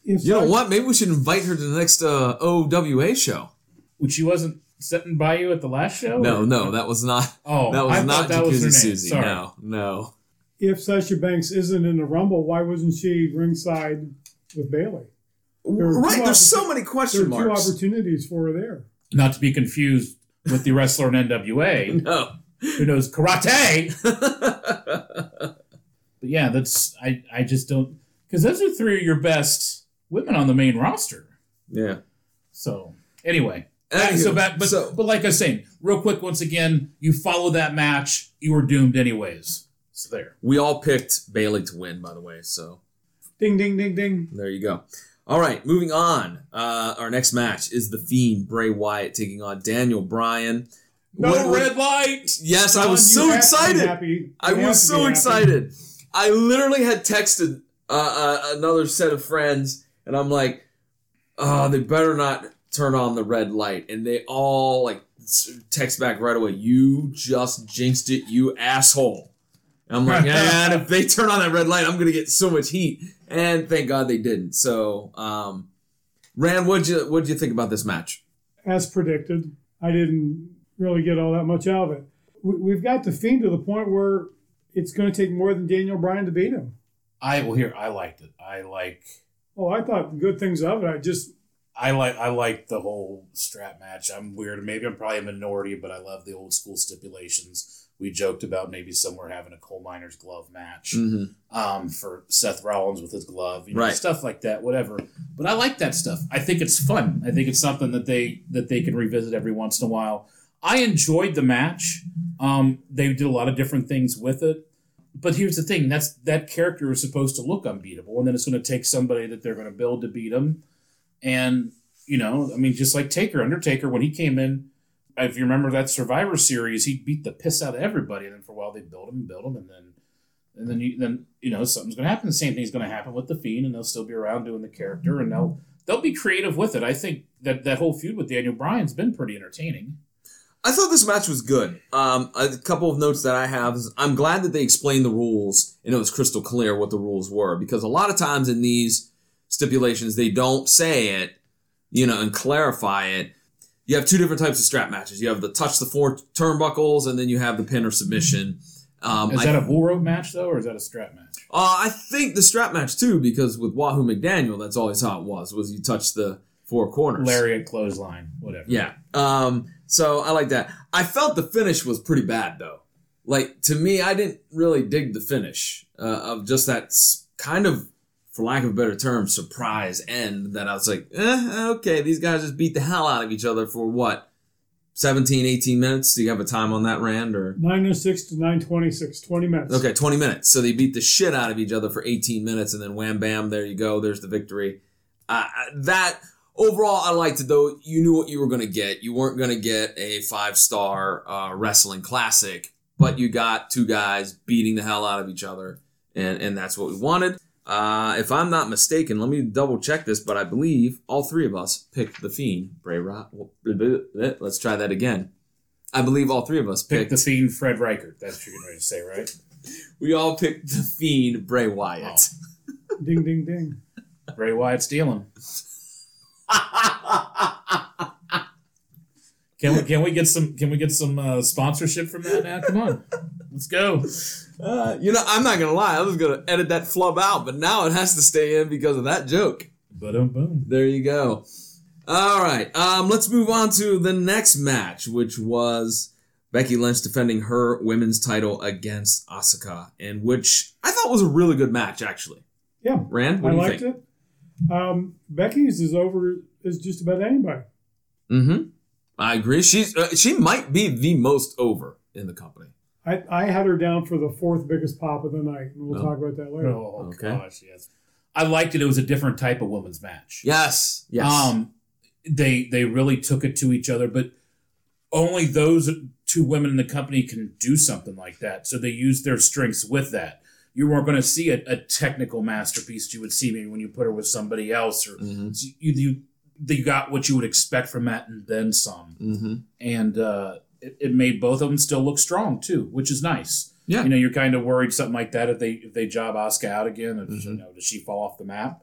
If You know Sasha- what? Maybe we should invite her to the next uh, O W A show. Which she wasn't sitting by you at the last show? No, or? no, that was not. Oh, that was I not thought that was her Jacuzzi name. Susie. Sorry. No, no. If Sasha Banks isn't in the Rumble, why wasn't she ringside with Bailey? There are Right, two there's so opportu- many There question are two marks. opportunities for her there. Not to be confused with the wrestler in N W A No. who knows karate. But yeah, that's I, I just don't because those are three of your best women on the main roster. Yeah. So anyway, Anywho, so back, but so- but like I was saying, real quick, once again, you follow that match, you were doomed anyways. So there. We all picked Bailey to win, by the way, so Ding, ding, ding, ding. there you go. All right, moving on. Uh, our next match is The Fiend, Bray Wyatt, taking on Daniel Bryan. No What- what- red light. Yes, I John, was you so have to be excited. happy. I You have was to so be happy. excited. I literally had texted uh, uh, another set of friends, and I'm like, oh, they better not turn on the red light. And they all like s- text back right away, you just jinxed it, you asshole. And I'm like, man, if they turn on that red light, I'm going to get so much heat. And thank God they didn't. So, um, Rand, what'd you, what'd you think about this match? As predicted, I didn't really get all that much out of it. We- We've got the Fiend to the point where it's going to take more than Daniel Bryan to beat him. I well here I liked it. I like Oh, I thought good things of it. I just, I like I like the whole strap match. I'm weird. Maybe I'm probably a minority, but I love the old school stipulations. We joked about maybe somewhere having a coal miner's glove match Mm-hmm. um, for Seth Rollins with his glove, you know, Right. stuff like that, whatever. But I like that stuff. I think it's fun. I think it's something that they that they can revisit every once in a while. I enjoyed the match. Um, they did a lot of different things with it. But here's the thing: that's that character is supposed to look unbeatable, and then it's going to take somebody that they're going to build to beat him. And you know, I mean, just like Taker, Undertaker, when he came in, if you remember that Survivor Series, he beat the piss out of everybody, and then for a while they built him and built him, and then and then you then you know something's going to happen. The same thing's going to happen with the Fiend, and they'll still be around doing the character, and they'll they'll be creative with it. I think that that whole feud with Daniel Bryan's been pretty entertaining. I thought this match was good. Um, a couple of notes that I have is I'm glad that they explained the rules and it was crystal clear what the rules were, because a lot of times in these stipulations they don't say it, you know, and clarify it. You have two different types of strap matches. You have the touch the four turnbuckles, and then you have the pin or submission. Um, Is I, that a bull rope match though, or is that a strap match? uh, I think the strap match too, because with Wahoo McDaniel, that's always how it was. Was you touch the four corners. Lariat, clothesline, whatever. Yeah. Um, so I like that. I felt the finish was pretty bad though. Like to me, I didn't really dig the finish uh, of just that s- kind of, for lack of a better term, surprise end that I was like, eh, okay, these guys just beat the hell out of each other for what, seventeen, eighteen minutes? Do you have a time on that, Rand? Or nine oh six to nine twenty-six, twenty minutes. okay, twenty minutes. So they beat the shit out of each other for eighteen minutes, and then wham bam, there you go. There's the victory. Uh, that overall, I liked it though. You knew what you were going to get. You weren't going to get a five star uh, wrestling classic, but you got two guys beating the hell out of each other, and and that's what we wanted. Uh, if I'm not mistaken, let me double check this, but I believe all three of us picked the Fiend. Bray Rock. Let's try that again. I believe all three of us Pick picked the Fiend, Fred Reichert. That's what you're getting ready to say, right? We all picked the Fiend, Bray Wyatt. Ding, ding, ding. Bray Wyatt stealing. Can we can we get some can we get some uh, sponsorship from that now? Come on, let's go. Uh, you know, I'm not gonna lie. I was gonna edit that flub out, but now it has to stay in because of that joke. Boom, boom. There you go. All right, um, let's move on to the next match, which was Becky Lynch defending her women's title against Asuka, and which I thought was a really good match, actually. Yeah, Rand, what I do you liked think? it. Um, Becky's is over as just about anybody. Mm-hmm. I agree. She's uh, she might be the most over in the company. I, I had her down for the fourth biggest pop of the night, and we'll Oh. talk about that later. Oh Okay. gosh, yes. I liked it. It was a different type of women's match. Yes. Yes. Um, they they really took it to each other, but only those two women in the company can do something like that. So they used their strengths with that. You weren't going to see a, a technical masterpiece you would see maybe when you put her with somebody else, or Mhm. so you, you you got what you would expect from that and then some. Mm-hmm. And uh, it, it made both of them still look strong too, which is nice. Yeah. You know, you're kind of worried something like that if they if they job Asuka out again, if, Mhm. you know, does she fall off the map?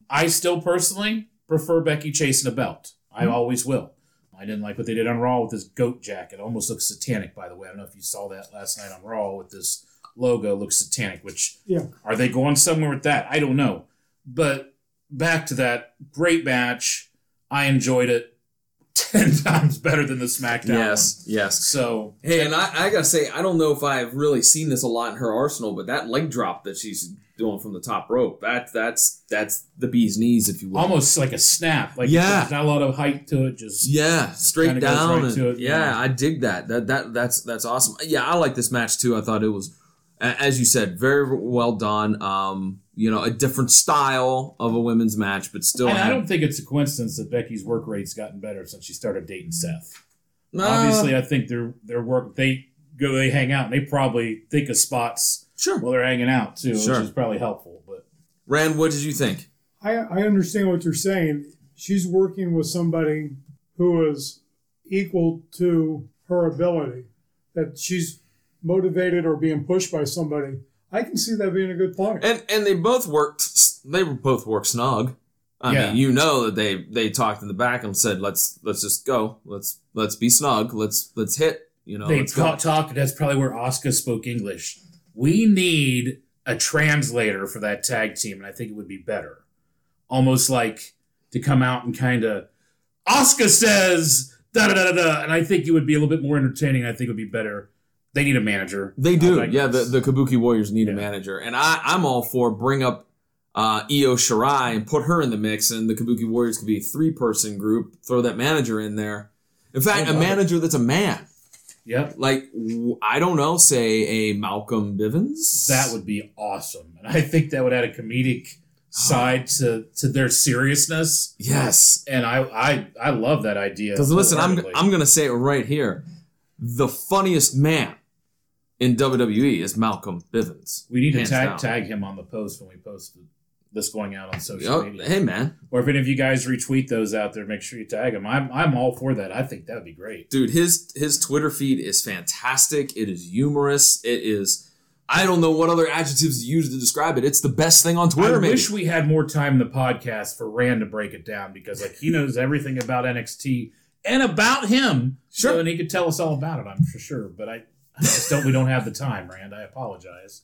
I still personally prefer Becky chasing a belt. I mm-hmm. always will. I didn't like what they did on Raw with this goat jacket. It almost looks satanic, by the way. I don't know if you saw that last night on Raw with this logo. It looks satanic, which, yeah. Are they going somewhere with that? I don't know. But back to that, great match. I enjoyed it ten times better than the SmackDown Yes, one. yes. So, hey, and I, I gotta say, I don't know if I've really seen this a lot in her arsenal, but that leg drop that she's doing from the top rope, that that's that's the bee's knees, if you will. Almost like a snap. Like yeah. There's not a lot of height to it. Just yeah, straight down. Right and, to it, yeah, yeah, I dig that. That that that's that's awesome. Yeah, I like this match too. I thought it was, as you said, very well done. Um, you know, a different style of a women's match, but still. And had, I don't think it's a coincidence that Becky's work rate's gotten better since she started dating Seth. Uh, Obviously, I think their their work they go they hang out and they probably think of spots sure. while they're hanging out too, Sure. which is probably helpful. But Rand, what did you think? I, I understand what you're saying. She's working with somebody who is equal to her ability, that she's motivated or being pushed by somebody. I can see that being a good point. And and they both worked. They both worked snug. I Yeah. mean, you know that they they talked in the back and said, "Let's let's just go. Let's let's be snug. Let's let's hit." You know, they let's ta- go. talked. That's probably where Asuka spoke English. We need a translator for that tag team, and I think it would be better. Almost like to come out and kind of Asuka says da da da da, and I think it would be a little bit more entertaining. I think it would be better. They need a manager. They do. Like Yeah, the, this. the Kabuki Warriors need Yeah. a manager, and I I'm all for bring up uh, Io Shirai and put her in the mix, and the Kabuki Warriors could be a three person group. Throw that manager in there. In fact, I a love manager that's a man. Yep. Like, w- I don't know, say a Malcolm Bivens. That would be awesome. And I think that would add a comedic side to, to their seriousness. Yes. And I I, I love that idea. Because listen, I'm wholeheartedly. I'm going to say it right here. The funniest man in W W E is Malcolm Bivens. We need to hands tag down. tag him on the post when we post this going out on social Yep. media. Hey, man. Or if any of you guys retweet those out there, make sure you tag him. I'm I'm all for that. I think that would be great. Dude, his his Twitter feed is fantastic. It is humorous. It is, I don't know what other adjectives to use to describe it. It's the best thing on Twitter, I maybe. wish we had more time in the podcast for Rand to break it down because like he knows everything about N X T and about him. Sure. So, and he could tell us all about it, I'm for sure. But I, I just don't we don't have the time, Rand. I apologize.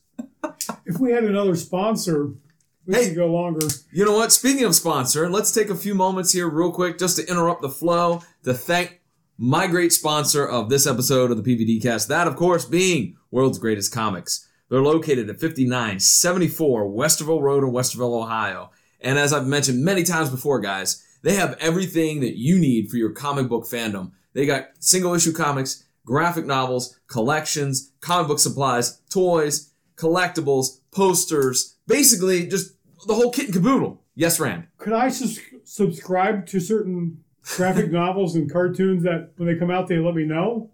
If we had another sponsor, we Hey. could go longer. You know what? Speaking of sponsor, let's take a few moments here real quick just to interrupt the flow to thank my great sponsor of this episode of the P V D Cast. That, of course, being World's Greatest Comics. They're located at fifty-nine seventy-four Westerville Road in Westerville, Ohio. And as I've mentioned many times before, guys, they have everything that you need for your comic book fandom. They got single-issue comics, graphic novels, collections, comic book supplies, toys, collectibles, posters, basically just the whole kit and caboodle. Yes, Rand. Could I sus- subscribe to certain graphic novels and cartoons that when they come out, they let me know?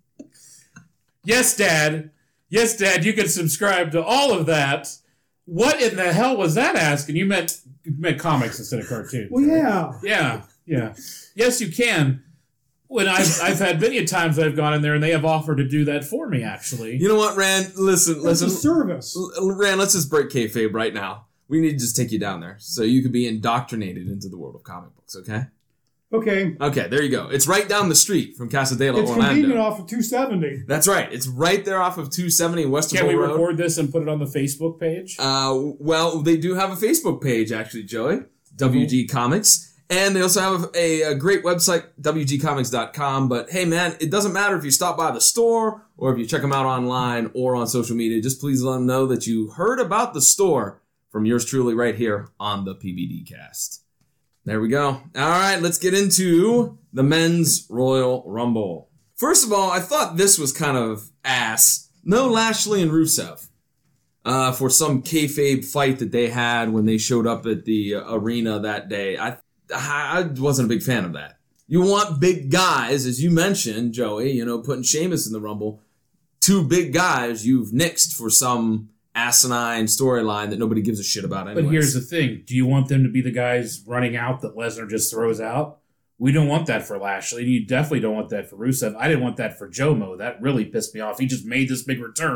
Yes, Dad. Yes, Dad, you can subscribe to all of that. What in the hell was that asking? You meant you meant comics instead of cartoons. Well, right? yeah. Yeah, yeah. Yes, you can. When I've I've had many times I've gone in there and they have offered to do that for me, actually. You know what, Rand? Listen, That's listen. a service. L- Rand, let's just break kayfabe right now. We need to just take you down there so you can be indoctrinated into the world of comic books, okay? Okay. Okay, there you go. It's right down the street from Casadena, It's Orlando. convenient off of two seventy. That's right. It's right there off of two seventy Westerville Can we Road. record this and put it on the Facebook page? Uh, well, they do have a Facebook page, actually, Joey. W G Comics. And they also have a, a great website, W G comics dot com. But hey, man, it doesn't matter if you stop by the store or if you check them out online or on social media. Just please let them know that you heard about the store from yours truly right here on the P V D Cast. There we go. All right, let's get into the Men's Royal Rumble. First of all, I thought this was kind of ass. No Lashley and Rusev uh, for some kayfabe fight that they had when they showed up at the uh, arena that day. I I wasn't a big fan of that. You want big guys, as you mentioned, Joey, you know, putting Sheamus in the Rumble. Two big guys you've nixed for some asinine storyline that nobody gives a shit about anyways. But here's the thing. Do you want them to be the guys running out that Lesnar just throws out? We don't want that for Lashley. You definitely don't want that for Rusev. I didn't want that for Jomo. That really pissed me off. He just made this big return,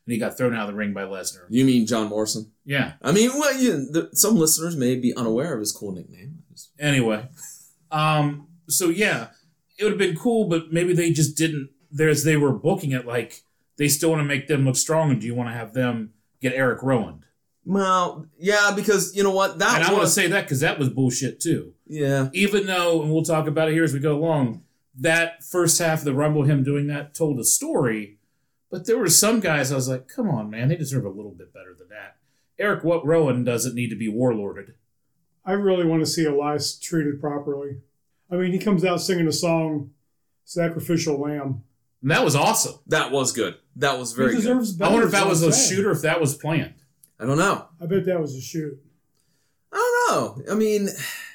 and he got thrown out of the ring by Lesnar. You mean John Morrison? Yeah. I mean, well, you, the, some listeners may be unaware of his cool nickname. Anyway, um, so yeah, it would have been cool, but maybe they just didn't. There's they were booking it like they still want to make them look strong, and do you want to have them get Eric Rowan? Well, yeah, because you know what? That and I was, want to say that because that was bullshit too. Yeah. Even though, and we'll talk about it here as we go along, that first half of the Rumble, him doing that, told a story, but there were some guys I was like, come on, man, they deserve a little bit better than that. Eric Rowan doesn't need to be warlorded. I really want to see Elias treated properly. I mean, he comes out singing a song, Sacrificial Lamb. And that was awesome. That was good. That was very he deserves good. better. I wonder if that was a saying. shoot or if that was planned. I don't know. I bet that was a shoot. I don't know. I mean,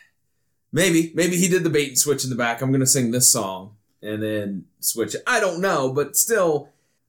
maybe. Maybe he did the bait and switch in the back. I'm going to sing this song and then switch it. I don't know, but still,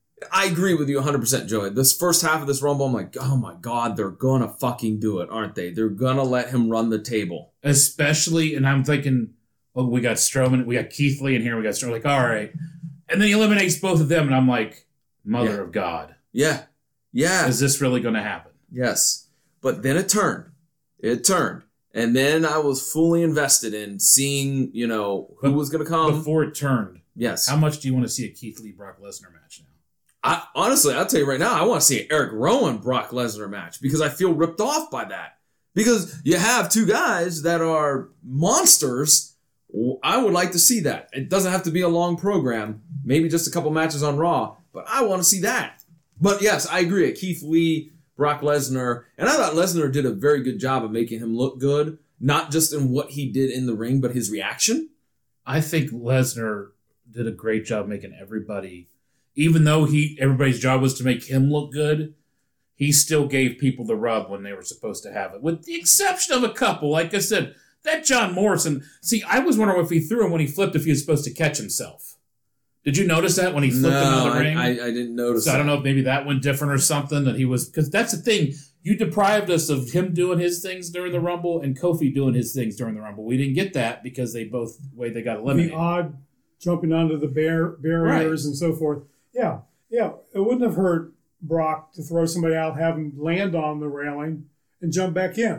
I agree with you one hundred percent, Joey. This first half of this Rumble, I'm like, oh my God, they're going to fucking do it, aren't they? They're going to let him run the table. Especially, and I'm thinking, oh, we got Strowman, we got Keith Lee in here, we got Strowman. Like, all right. And then he eliminates both of them, and I'm like, Mother Yeah. of God. Yeah. Yeah. Is this really going to happen? Yes. But then it turned. It turned. And then I was fully invested in seeing, you know, who But was going to come. Before it turned, Yes. how much do you want to see a Keith Lee Brock Lesnar match now? I, honestly, I'll tell you right now, I want to see an Eric Rowan Brock Lesnar match because I feel ripped off by that. Because you have two guys that are monsters. I would like to see that. It doesn't have to be a long program, maybe just a couple matches on Raw, but I want to see that. But yes, I agree. Keith Lee, Brock Lesnar, and I thought Lesnar did a very good job of making him look good, not just in what he did in the ring, but his reaction. I think Lesnar did a great job making everybody, even though he everybody's job was to make him look good, he still gave people the rub when they were supposed to have it, with the exception of a couple. Like I said, that John Morrison, see, I was wondering if he threw him when he flipped, if he was supposed to catch himself. Did you notice that when he flipped no, into the I, ring? I, I didn't notice So that. I don't know if maybe that went different or something, that he was, because that's the thing. You deprived us of him doing his things during the Rumble and Kofi doing his things during the Rumble. We didn't get that because they both, the way they got eliminated. The odd jumping onto the bar- barriers Right. and so forth. Yeah, yeah. It wouldn't have hurt Brock to throw somebody out, have him land on the railing, and jump back in.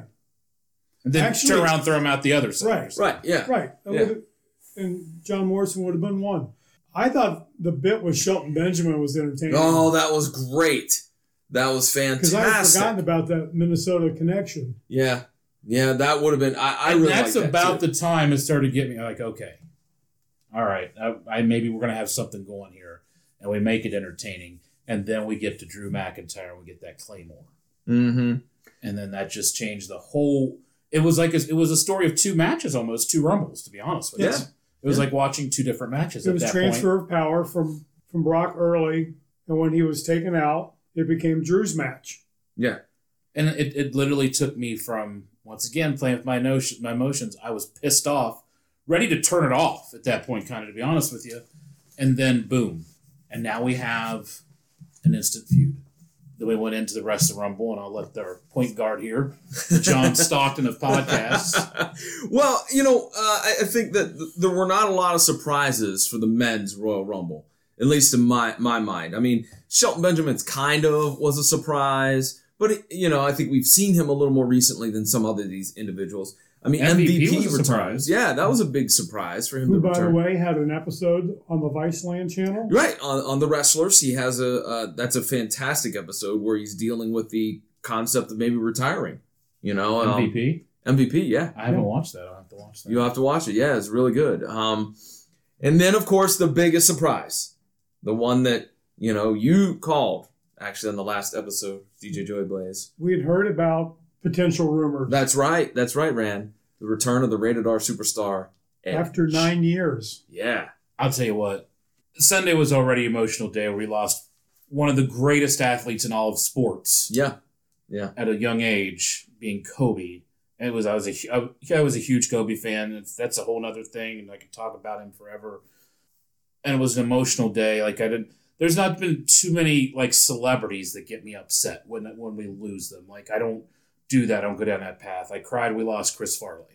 And then Actually- turn around and throw him out the other side. Right. or something. Right, yeah. Right. That Yeah. would've- and John Morrison would have been one. I thought the bit with Shelton Benjamin was entertaining. Oh, that was great. That was because I had fantastic. forgotten about that Minnesota connection. Yeah. Yeah, that would have been, I, I And really that's liked that about too. the time it started getting me like, okay, all right, I, I maybe we're gonna have something going here, and we make it entertaining, and then we get to Drew McIntyre and we get that Claymore, Mm-hmm. and then that just changed the whole. It was like a, it was a story of two matches, almost two Rumbles, to be honest with you. Yeah. It was Yeah. like watching two different matches It at was that transfer point. of power from, from Brock early, and when he was taken out, it became Drew's match. Yeah. And it, it literally took me from, once again, playing with my notion, my emotions. I was pissed off, ready to turn it off at that point, kind of, to be honest with you. And then, boom. And now we have an instant feud. Then we went into the rest of the Rumble, and I'll let our point guard here, John Stockton of podcasts. Well, you know, uh, I, I think that th- there were not a lot of surprises for the men's Royal Rumble, at least in my, my mind. I mean, Shelton Benjamin's kind of was a surprise, but, it, you know, I think we've seen him a little more recently than some other of these individuals. I mean, M V P M V P was a returns. surprise. Yeah, that was a big surprise for him Who, to by return. the way, had an episode on the Viceland channel. Right, on, on the wrestlers, he has a, uh, that's a fantastic episode where he's dealing with the concept of maybe retiring, you know. um, M V P? M V P, yeah. I haven't Yeah. watched that. I'll have to watch that. You have to watch it. Yeah, it's really good. Um, and then, of course, the biggest surprise, the one that, you know, you called, actually, on the last episode, D J Joey Blaze. We had heard about potential rumors That's right. That's right, Rand. The return of the Rated R superstar. Edge. after nine years. Yeah. I'll tell you what. Sunday was already an emotional day where we lost one of the greatest athletes in all of sports Yeah. Yeah. at a young age, being Kobe. And it was I was a I, I was a huge Kobe fan. It's, that's a whole other thing, and I could talk about him forever. And it was an emotional day. Like I didn't. There's not been too many like celebrities that get me upset when when we lose them. Like I don't do that. I don't go down that path. I cried. We lost Chris Farley.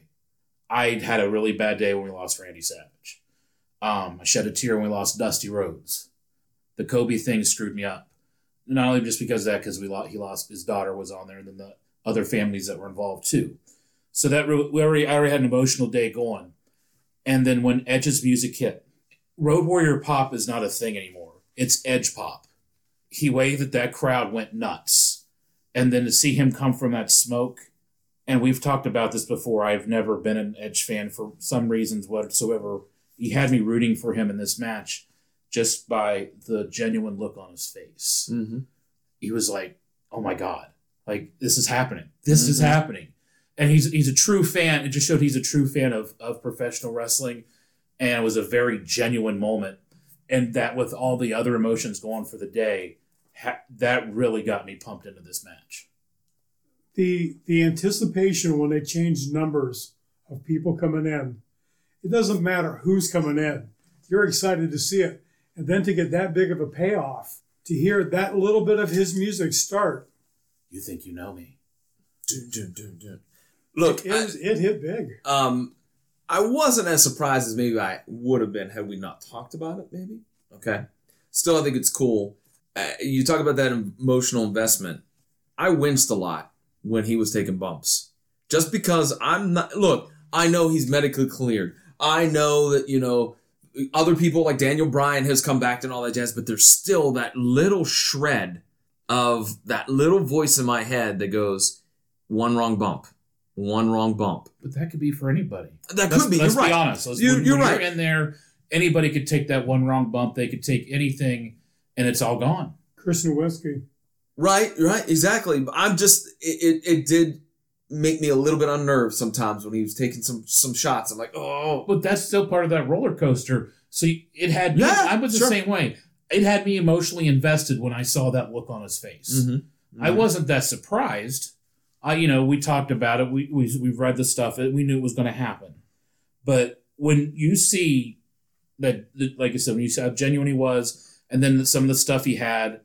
I had a really bad day when we lost Randy Savage. Um, I shed a tear when we lost Dusty Rhodes. The Kobe thing screwed me up. not only just because of that, because we lost, he lost his daughter was on there, and then the other families that were involved too. So that we already, I already had an emotional day going. And then when Edge's music hit, Road Warrior pop is not a thing anymore. It's Edge pop. He waved at that crowd, went nuts. And then to see him come from that smoke, and we've talked about this before, I've never been an Edge fan for some reasons whatsoever. He had me rooting for him in this match just by the genuine look on his face. Mm-hmm. He was like, oh my God, like this is happening. This Mm-hmm. is happening. And he's he's a true fan. It just showed he's a true fan of, of professional wrestling. And it was a very genuine moment. And that with all the other emotions going for the day, ha- that really got me pumped into this match. The the anticipation when they changed numbers of people coming in, it doesn't matter who's coming in. You're excited to see it. And then to get that big of a payoff, to hear that little bit of his music start. You think you know me? Dun, dun, dun, dun. Look, It, was, it hit big. I, um, I wasn't as surprised as maybe I would have been had we not talked about it, maybe. Okay. Still, I think it's cool. Uh, you talk about that emotional investment. I winced a lot when he was taking bumps. Just because I'm not... Look, I know he's medically cleared. I know that, you know, other people like Daniel Bryan has come back and all that jazz, but there's still that little shred of that little voice in my head that goes, one wrong bump. One wrong bump. But that could be for anybody. That let's, could be. Let's you're be right. honest. Let's, You, when, you're when right. You're in there, anybody could take that one wrong bump. They could take anything, and it's all gone. Chris Nowinski. Right, right, exactly. But I'm just, it, it, it did make me a little bit unnerved sometimes when he was taking some some shots. I'm like, oh. But that's still part of that roller coaster. So it had me, Yeah, I was the sure. same way. It had me emotionally invested when I saw that look on his face. Mm-hmm. Mm-hmm. I wasn't that surprised. I, you know, we talked about it. We we we've read the stuff. We knew it was going to happen. But when you see that, like I said, when you see how genuine he was, and then some of the stuff he had,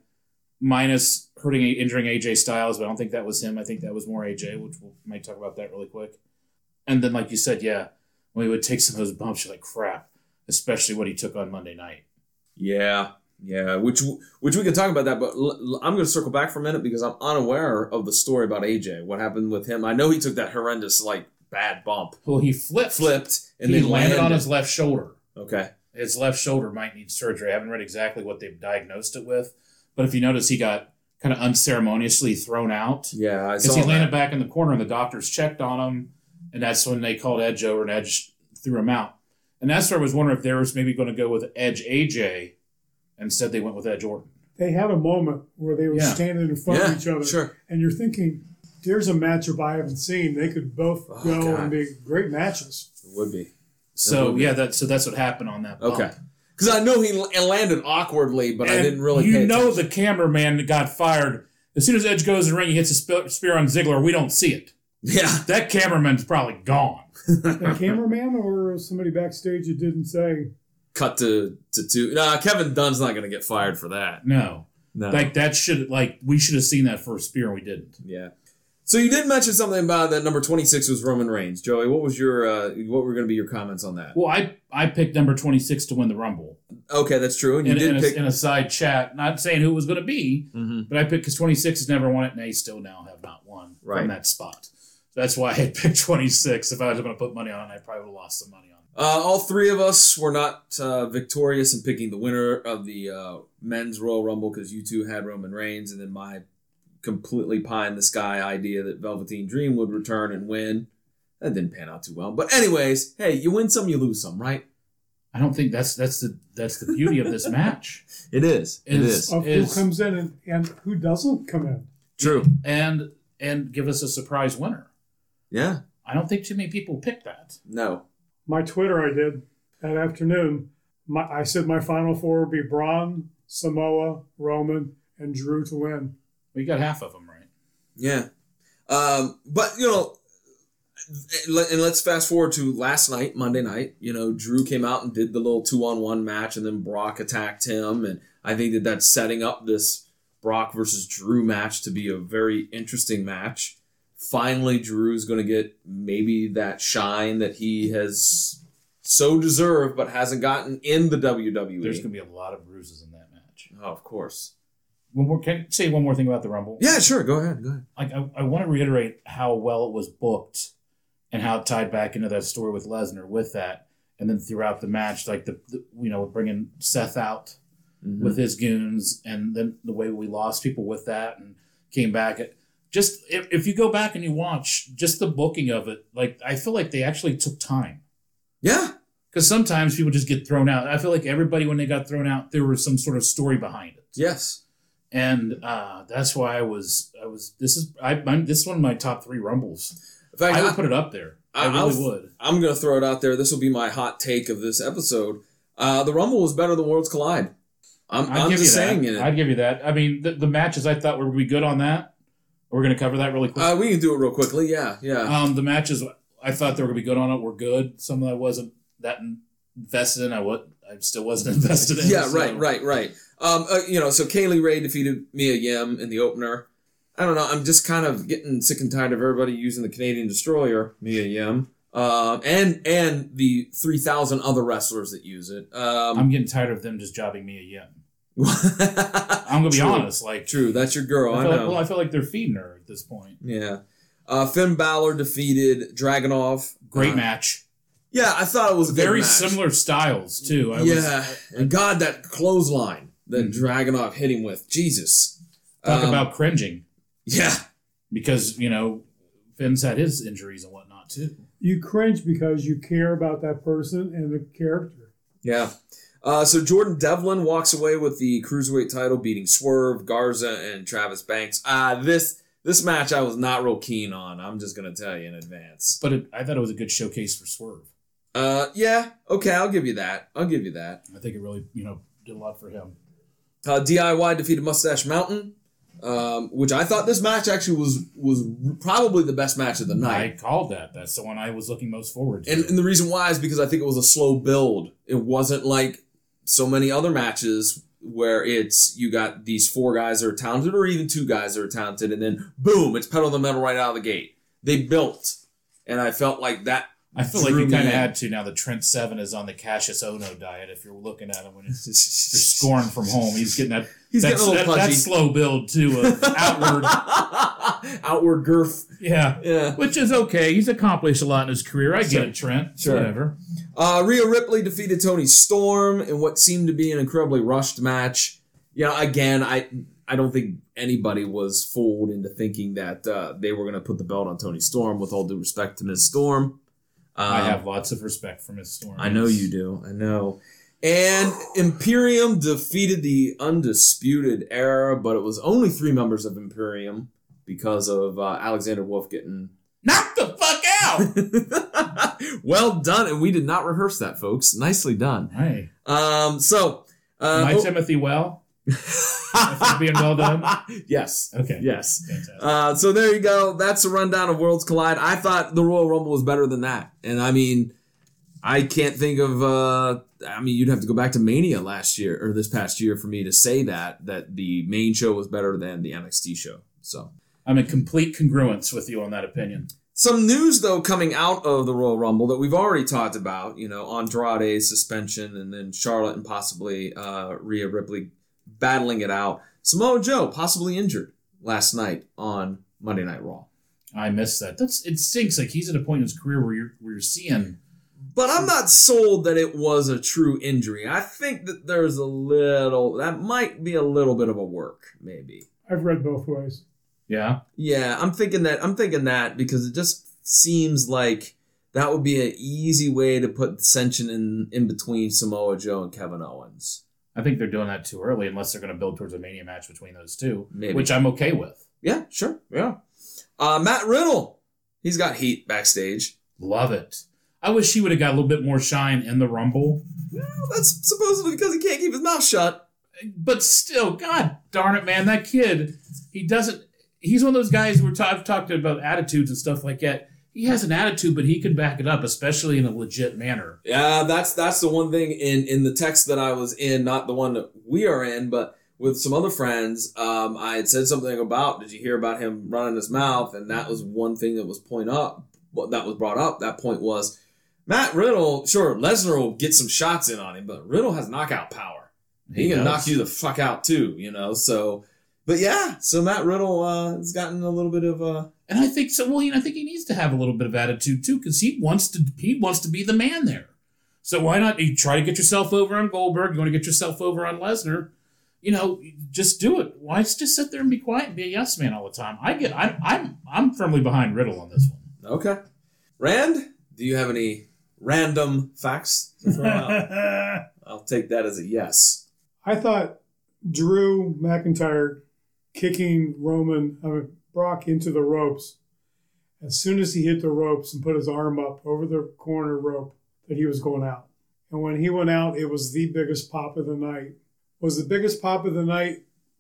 minus hurting, injuring A J Styles, but I don't think that was him. I think that was more A J, which we might talk about that really quick. And then, like you said, yeah, when he would take some of those bumps, you're like, crap. Especially what he took on Monday night. Yeah, yeah, which which we can talk about that, but l- l- I'm going to circle back for a minute because I'm unaware of the story about A J. What happened with him? I know he took that horrendous, like, bad bump. Well, he flipped. Flipped, and he then landed, landed on his left shoulder. Okay. His left shoulder might need surgery. I haven't read exactly what they've diagnosed it with. But if you notice, he got kind of unceremoniously thrown out. Yeah, I Because saw he landed that. back in the corner, and the doctors checked on him, and that's when they called Edge over, and Edge threw him out. And that's where I was wondering if they was maybe going to go with Edge A J. Instead, they went with Edge Orton. They had a moment where they were Yeah. standing in front Yeah, of each other. sure. And you're thinking, there's a matchup I haven't seen. They could both Oh, go God. and be great matches. It would be. So, would be. yeah, that, so that's what happened on that bump. Okay. Because I know he l- landed awkwardly, but I And didn't really You pay know attention. the cameraman that got fired. As soon as Edge goes in the ring, he hits a sp- spear on Ziggler. We don't see it. Yeah. That cameraman's probably gone. The cameraman or somebody backstage that didn't say, Cut to, to two. Nah, Kevin Dunn's not going to get fired for that. No. No. Like, that should, like, we should have seen that first spear, and we didn't. Yeah. So you did mention something about that number twenty-six was Roman Reigns. Joey, what was your uh, what were going to be your comments on that? Well, I I picked number twenty-six to win the Rumble. Okay, that's true. And you in, did in, pick. a, in a side chat, not saying who it was going to be, Mhm. but I picked because twenty-six has never won it, and they still now have not won Right. from that spot. So that's why I had picked twenty-six. If I was going to put money on it, I probably would have lost some money on it. Uh, all three of us were not uh, victorious in picking the winner of the uh, men's Royal Rumble because you two had Roman Reigns, and then my completely pie in the sky idea that Velveteen Dream would return and win. That didn't pan out too well. But anyways, hey, you win some, you lose some, right? I don't think that's that's the that's the beauty of this match. It is. It Is- is. of who Is- comes in and, and who doesn't come in. True. and and give us a surprise winner. Yeah. I don't think too many people pick that. No. My Twitter I did that afternoon. My, I said my final four would be Braun, Samoa, Roman, and Drew to win. We got half of them right. Yeah. Um, but, you know, and let's fast forward to last night, Monday night. You know, Drew came out and did the little two-on-one match, and then Brock attacked him. And I think that that's setting up this Brock versus Drew match to be a very interesting match. Finally, Drew's going to get maybe that shine that he has so deserved but hasn't gotten in the W W E. There's going to be a lot of bruises in that match. Oh, of course. one more, can I say one more thing about the Rumble? Yeah, sure. Go ahead. Go ahead. Like I, I want to reiterate how well it was booked and how it tied back into that story with Lesnar with that. And then throughout the match, like the, the you know, bringing Seth out mm-hmm. with his goons, and then the way we lost people with that and came back. At, just if, if you go back and you watch just the booking of it, like I feel like they actually took time. Yeah. Because sometimes people just get thrown out. I feel like everybody, when they got thrown out, there was some sort of story behind it. Yes. And uh, that's why I was, I was. This is, I, I'm, this is one of my top three Rumbles. In fact, I would I, put it up there. I, I really I'll, would. I'm going to throw it out there. This will be my hot take of this episode. Uh, the Rumble was better than Worlds Collide. I'm, I'm just saying it. I'd give you that. I mean, the, the matches I thought were going to be good on that. We're going to cover that really quick. Uh, we can do it real quickly. Yeah, yeah. Um, the matches I thought they were going to be good on it were good. Some that I wasn't that invested in. I what I still wasn't invested in. yeah, so. right, right, right. Um, uh, you know, so Kaylee Ray defeated Mia Yim in the opener. I don't know. I'm just kind of getting sick and tired of everybody using the Canadian Destroyer, Mia Yim, uh, and and the three thousand other wrestlers that use it. Um, I'm getting tired of them just jobbing Mia Yim. I'm gonna be True. honest. Like, True, that's your girl. I, I feel know. Like, well, I feel like they're feeding her at this point. Yeah. Uh, Finn Balor defeated Dragunov. Great uh, match. Yeah, I thought it was a very good match. similar styles too. I yeah, was, and God, that clothesline that mm-hmm. Dragunov hit him with, Jesus. Talk um, about cringing. Yeah, because you know Finn's had his injuries and whatnot too. You cringe because you care about that person and the character. Yeah. Uh, so Jordan Devlin walks away with the Cruiserweight title, beating Swerve, Garza, and Travis Banks. Uh, this this match I was not real keen on. I'm just going to tell you in advance. But it, I thought it was a good showcase for Swerve. Uh, yeah. Okay, I'll give you that. I'll give you that. I think it really, you know, did a lot for him. Uh, D I Y defeated Mustache Mountain, um, which I thought this match actually was was probably the best match of the night. I called that. That's the one I was looking most forward to. And, and the reason why is because I think it was a slow build. It wasn't like so many other matches where it's you got these four guys that are talented or even two guys that are talented and then boom, it's pedal to the metal right out of the gate. They built. And I felt like that I feel like you kind of had to now that Trent Seven is on the Cassius Ono diet. If you're looking at him when he's, you're scoring from home, he's getting that. He's getting a little that, that slow build too of outward, outward girth. Yeah, yeah, which is okay. He's accomplished a lot in his career. I sure. get it, Trent. Sure. Whatever. Uh, Rhea Ripley defeated Toni Storm in what seemed to be an incredibly rushed match. You know, again, I I don't think anybody was fooled into thinking that uh, they were going to put the belt on Toni Storm. With all due respect to Miz Storm. Um, I have lots of respect for Miz Storm. I know you do. I know. And Imperium defeated the Undisputed Era, but it was only three members of Imperium because of uh, Alexander Wolf getting knocked the fuck out. Well done, and we did not rehearse that, folks. Nicely done. Hey. Um. So, uh, my oh, Timothy well. If being well done. Yes. Okay. Yes. Fantastic. Uh, so there you go. That's a rundown of Worlds Collide. I thought the Royal Rumble was better than that, and I mean, I can't think of. Uh, I mean, you'd have to go back to Mania last year or this past year for me to say that that the main show was better than the N X T show. So I'm in complete congruence with you on that opinion. Some news, though, coming out of the Royal Rumble that we've already talked about. You know, Andrade's suspension, and then Charlotte and possibly uh, Rhea Ripley battling it out. Samoa Joe possibly injured last night on Monday Night Raw. I missed that. That's it stinks. Like he's at a point in his career where you're where you're seeing. But I'm not sold that it was a true injury. I think that there's a little that might be a little bit of a work, maybe. I've read both ways. Yeah. Yeah, I'm thinking that I'm thinking that because it just seems like that would be an easy way to put dissension in, in between Samoa Joe and Kevin Owens. I think they're doing that too early unless they're going to build towards a Mania match between those two, Maybe. Which I'm okay with. Yeah, sure. Yeah. Uh, Matt Riddle. He's got heat backstage. Love it. I wish he would have got a little bit more shine in the Rumble. Well, that's supposedly because he can't keep his mouth shut. But still, God darn it, man. That kid, he doesn't... He's one of those guys who we're ta- I've talked about attitudes and stuff like that. He has an attitude, but he can back it up, especially in a legit manner. Yeah, that's that's the one thing in, in the text that I was in, not the one that we are in, but with some other friends, um, I had said something about, did you hear about him running his mouth? And that was one thing that was point up, that was brought up. That point was, Matt Riddle, sure, Lesnar will get some shots in on him, but Riddle has knockout power. He, he can does. knock you the fuck out too, you know, so... But yeah, so Matt Riddle uh, has gotten a little bit of uh And I think so. Well, you know, I think he needs to have a little bit of attitude too, because he wants to. He wants to be the man there. So why not? You try to get yourself over on Goldberg. You want to get yourself over on Lesnar. You know, just do it. Why just sit there and be quiet and be a yes man all the time? I get. I, I'm. I'm firmly behind Riddle on this one. Okay. Rand, do you have any random facts to throw out? I'll take that as a yes. I thought Drew McIntyre kicking Roman, I mean, Brock into the ropes, as soon as he hit the ropes and put his arm up over the corner rope, that he was going out. And when he went out, it was the biggest pop of the night. Was the biggest pop of the night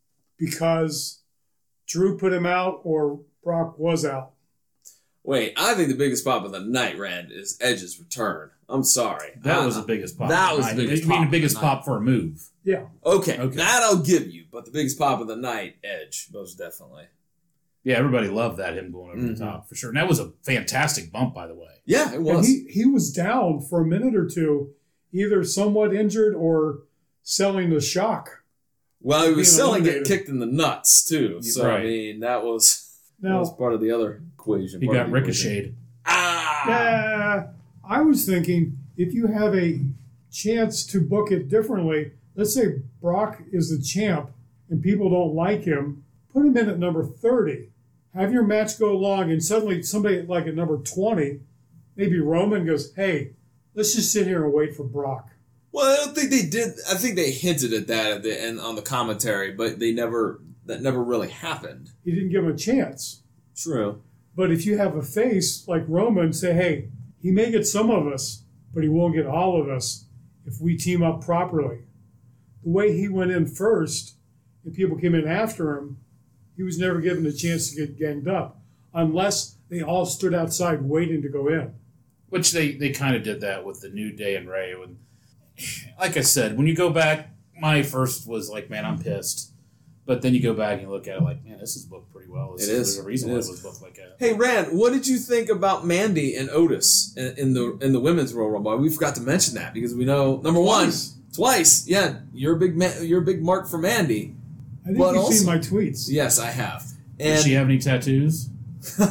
because Drew put him out or Brock was out? Wait, I think the biggest pop of the night, Rand, is Edge's return. I'm sorry. That I, was the biggest pop. That of was the the night. biggest You mean pop the biggest of the pop for a move? Yeah. Okay, Okay. that I'll give you, but the biggest pop of the night, Edge, most definitely. Yeah, everybody loved that, him going over Mhm. the top, for sure. And that was a fantastic bump, by the way. Yeah, it And was. he, he was down for a minute or two, either somewhat injured or selling the shock. well, he was being selling getting eliminated. kicked in the nuts, too. So, Right. I mean, that was, that Now, was part of the other equation. He part got of the equation. ricocheted. Ah! yeah, I was thinking if you have a chance to book it differently, let's say Brock is the champ and people don't like him, put him in at number thirty. Have your match go long, and suddenly somebody like at number twenty, maybe Roman goes, hey, let's just sit here and wait for Brock. Well, I don't think they did. I think they hinted at that at the end on the commentary, but they never. That never really happened. He didn't give him a chance. True. But if you have a face like Roman, say, hey, he may get some of us, but he won't get all of us if we team up properly. The way he went in first and people came in after him, he was never given a chance to get ganged up unless they all stood outside waiting to go in. Which they, they kind of did that with the New Day and Ray. When, like I said, when you go back, my first was like, man, I'm pissed. But then you go back and you look at it like, man, this is booked pretty well. This It is. There's a reason It why is. it was booked like that. Hey, Rand, what did you think about Mandy and Otis in, in the in the women's Royal Rumble? We forgot to mention that because we know number Twice. one, twice. Yeah, you're a big man, you're a big mark for Mandy. I think But you've also- seen my tweets. Yes, I have. Does And she have any tattoos? none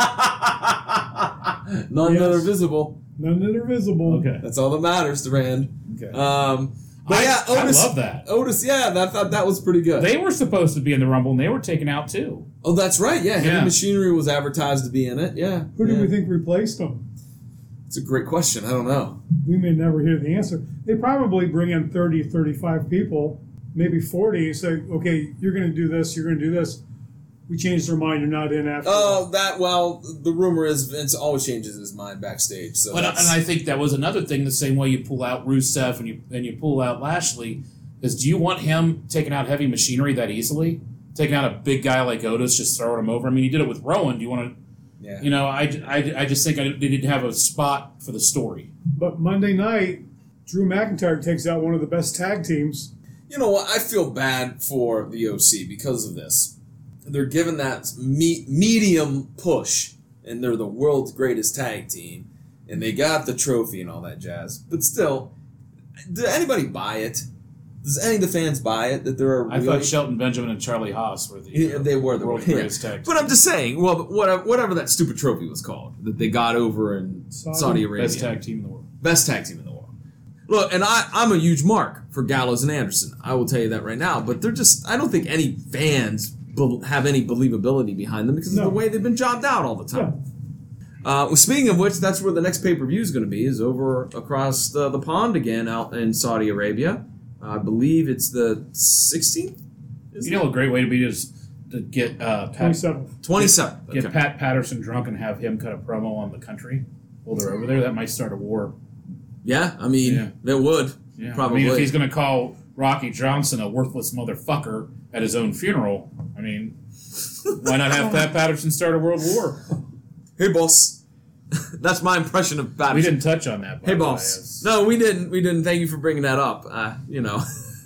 that are Yes. visible. None that are visible. Okay. That's all that matters to Rand. Okay. Um, but I, yeah, I Otis. love that. Otis, yeah, I thought that was pretty good. They were supposed to be in the Rumble, and they were taken out, too. oh, that's right. Yeah, Heavy Yeah. Machinery was advertised to be in it. Yeah. Who do yeah. we think replaced him? It's a great question. I don't know. We may never hear the answer. They probably bring in thirty, thirty-five people, maybe forty, and say, okay, you're going to do this, you're going to do this. We changed our mind, you're not in after all. Oh, that, well, the rumor is Vince always changes his mind backstage. So But, that's- and I think that was another thing, the same way you pull out Rusev and you and you pull out Lashley, is do you want him taking out Heavy Machinery that easily? Taking out a big guy like Otis, just throwing him over? I mean, he did it with Rowan. Do you want to, yeah. you know, I, I, I just think I, they didn't have a spot for the story. But Monday night, Drew McIntyre takes out one of the best tag teams. You know what? I feel bad for the O C because of this. They're given that me- medium push, and they're the world's greatest tag team, and they got the trophy and all that jazz. But still, did anybody buy it? Does any of the fans buy it that there are? I really, thought Shelton Benjamin and Charlie Haas were the Yeah, uh, they were the world's yeah. greatest tag But I'm just saying, well, whatever, whatever that stupid trophy was called that they got over in Saudi? Saudi Arabia, best tag team in the world. best tag team in the world. Look, and I, I'm a huge mark for Gallows and Anderson. I will tell you that right now. But they're just, I don't think any fans be- have any believability behind them because No. of the way they've been jobbed out all the time. Uh, well, speaking of which, that's where the next pay-per-view is going to be, is over across the, the pond again out in Saudi Arabia. I believe it's the sixteenth? You know, a great way to be is to get uh, Pat, twenty-seventh. twenty-seventh. get Okay. Pat Patterson drunk and have him cut a promo on the country while they're over there. That might start a war. Yeah, I mean, Yeah. that would. Yeah. Probably. I mean, if he's going to call Rocky Johnson a worthless motherfucker at his own funeral, I mean, why not have Pat Patterson start a world war? Hey, boss. That's my impression of Patterson. We didn't touch on that. by Hey, the way. boss. No, we didn't. We didn't. Thank you for bringing that up. Uh, you know.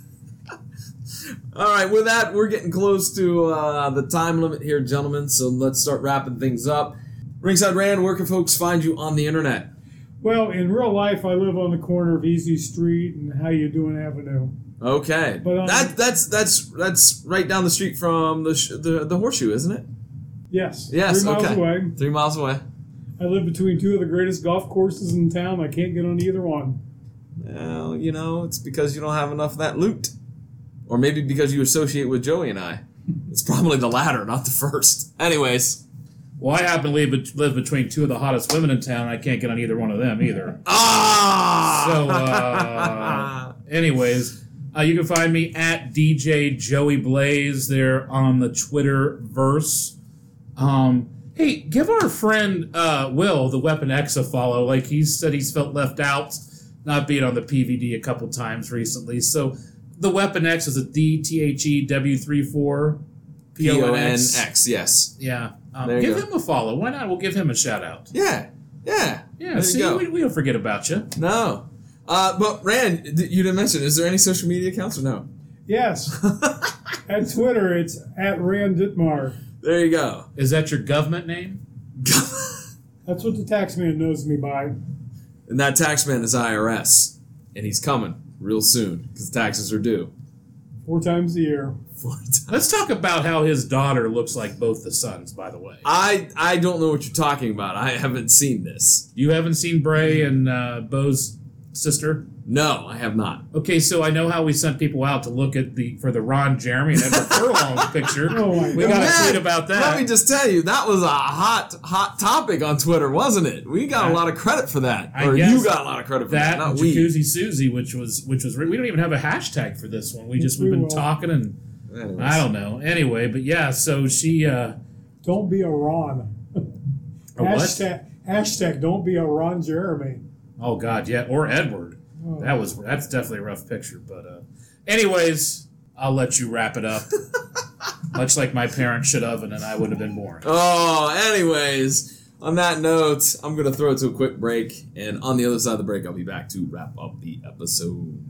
All right, with that, we're getting close to uh, the time limit here, gentlemen, so let's start wrapping things up. Ringside Rand, where can folks find you on the internet? Well, in real life, I live on the corner of Easy Street and How You Doing Avenue. Okay, But, um, that that's that's that's right down the street from the sh- the the horseshoe, isn't it? Yes. Yes. Three miles okay. away. Three miles away. I live between two of the greatest golf courses in town. I can't get on either one. Well, you know, it's because you don't have enough of that loot, or maybe because you associate with Joey and I. It's probably the latter, not the first. Anyways. Well, I happen to live, live between two of the hottest women in town. I can't get on either one of them either. Ah! So, uh, anyways, uh, you can find me at D J Joey Blaze there on the Twitterverse. Um, hey, give our friend uh, Will, the Weapon X, a follow. Like, he said he's felt left out, not being on the P V D a couple times recently. So, the Weapon X is a D T H E W three four P O N X. P O N X, yes. Yeah. Um, There you give go. him a follow. Why not? We'll give him a shout out. Yeah, yeah. Yeah, There see, you go. we, we don't forget about you. No. Uh, but, Rand, th- you didn't mention, is there any social media accounts or no? Yes. At Twitter, it's at Rand Dittmar. There you go. Is that your government name? That's what the tax man knows me by. And that taxman is I R S. And he's coming real soon, because taxes are due. Four times a year. Four times. Let's talk about how his daughter looks like both the sons, by the way. I I don't know what you're talking about. I haven't seen this. You haven't seen Bray and uh, Bo's sister? No, I have not. Okay, so I know how we sent people out to look at the for the Ron Jeremy and Edward Furlong picture. Oh my We God. got Man, a tweet about that. Let me just tell you, that was a hot, hot topic on Twitter, wasn't it? We got a lot of credit for that. I or guess you got a lot of credit for that, that not and we. Jacuzzi Susie, which was which was we don't even have a hashtag for this one. We just We we've been will. talking and Anyways. I don't know. Anyway, but yeah, so she uh Don't be a Ron. A what? hashtag, hashtag don't be a Ron Jeremy. oh god, yeah, or Edward. Oh. That was that's definitely a rough picture, but uh anyways, I'll let you wrap it up. Much like my parents should have, and then I wouldn't have been born. Oh, anyways, on that note, I'm going to throw it to a quick break. And on the other side of the break, I'll be back to wrap up the episode.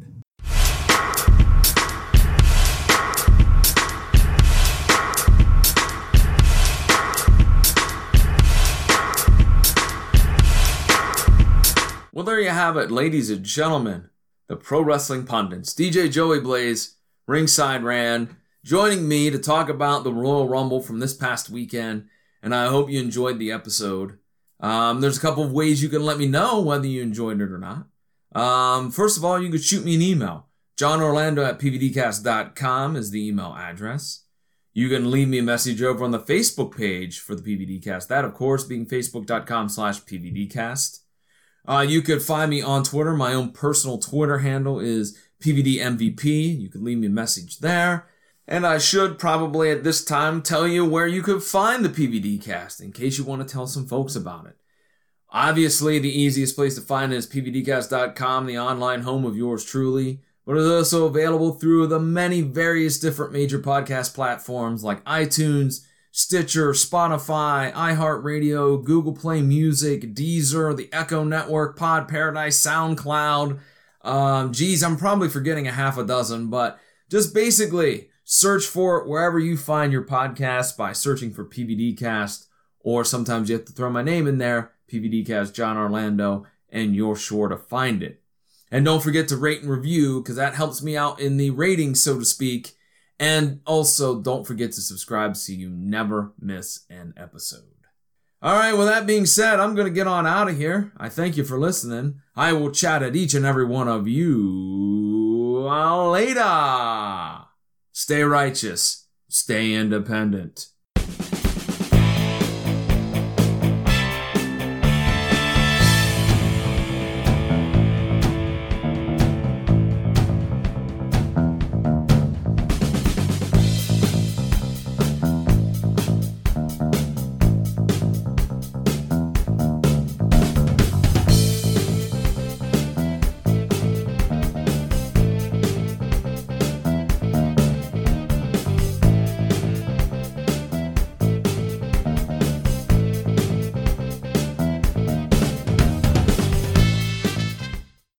Well, there you have it, ladies and gentlemen. The Pro Wrestling Pundits, D J Joey Blaze, Ringside Rand, joining me to talk about the Royal Rumble from this past weekend, and I hope you enjoyed the episode. Um, there's a couple of ways you can let me know whether you enjoyed it or not. Um, first of all, you could shoot me an email. john orlando at p v d cast dot com is the email address. You can leave me a message over on the Facebook page for the P V D Cast. That, of course, being facebook.com slash pvdcast. Uh, you could find me on Twitter. My own personal Twitter handle is P V D M V P. You can leave me a message there. And I should probably at this time tell you where you could find the P V D Cast in case you want to tell some folks about it. Obviously, the easiest place to find it is p v d cast dot com, the online home of yours truly. But it's also available through the many various different major podcast platforms like iTunes, Stitcher, Spotify, iHeartRadio, Google Play Music, Deezer, the Echo Network, Pod Paradise, SoundCloud. Um, geez, I'm probably forgetting a half a dozen, but just basically search for it wherever you find your podcast by searching for P V D Cast, or sometimes you have to throw my name in there, P V D Cast John Orlando, and you're sure to find it. And don't forget to rate and review, because that helps me out in the ratings, so to speak. And also, don't forget to subscribe so you never miss an episode. All right, with that being said, I'm going to get on out of here. I thank you for listening. I will chat at each and every one of you later. Stay righteous. Stay independent.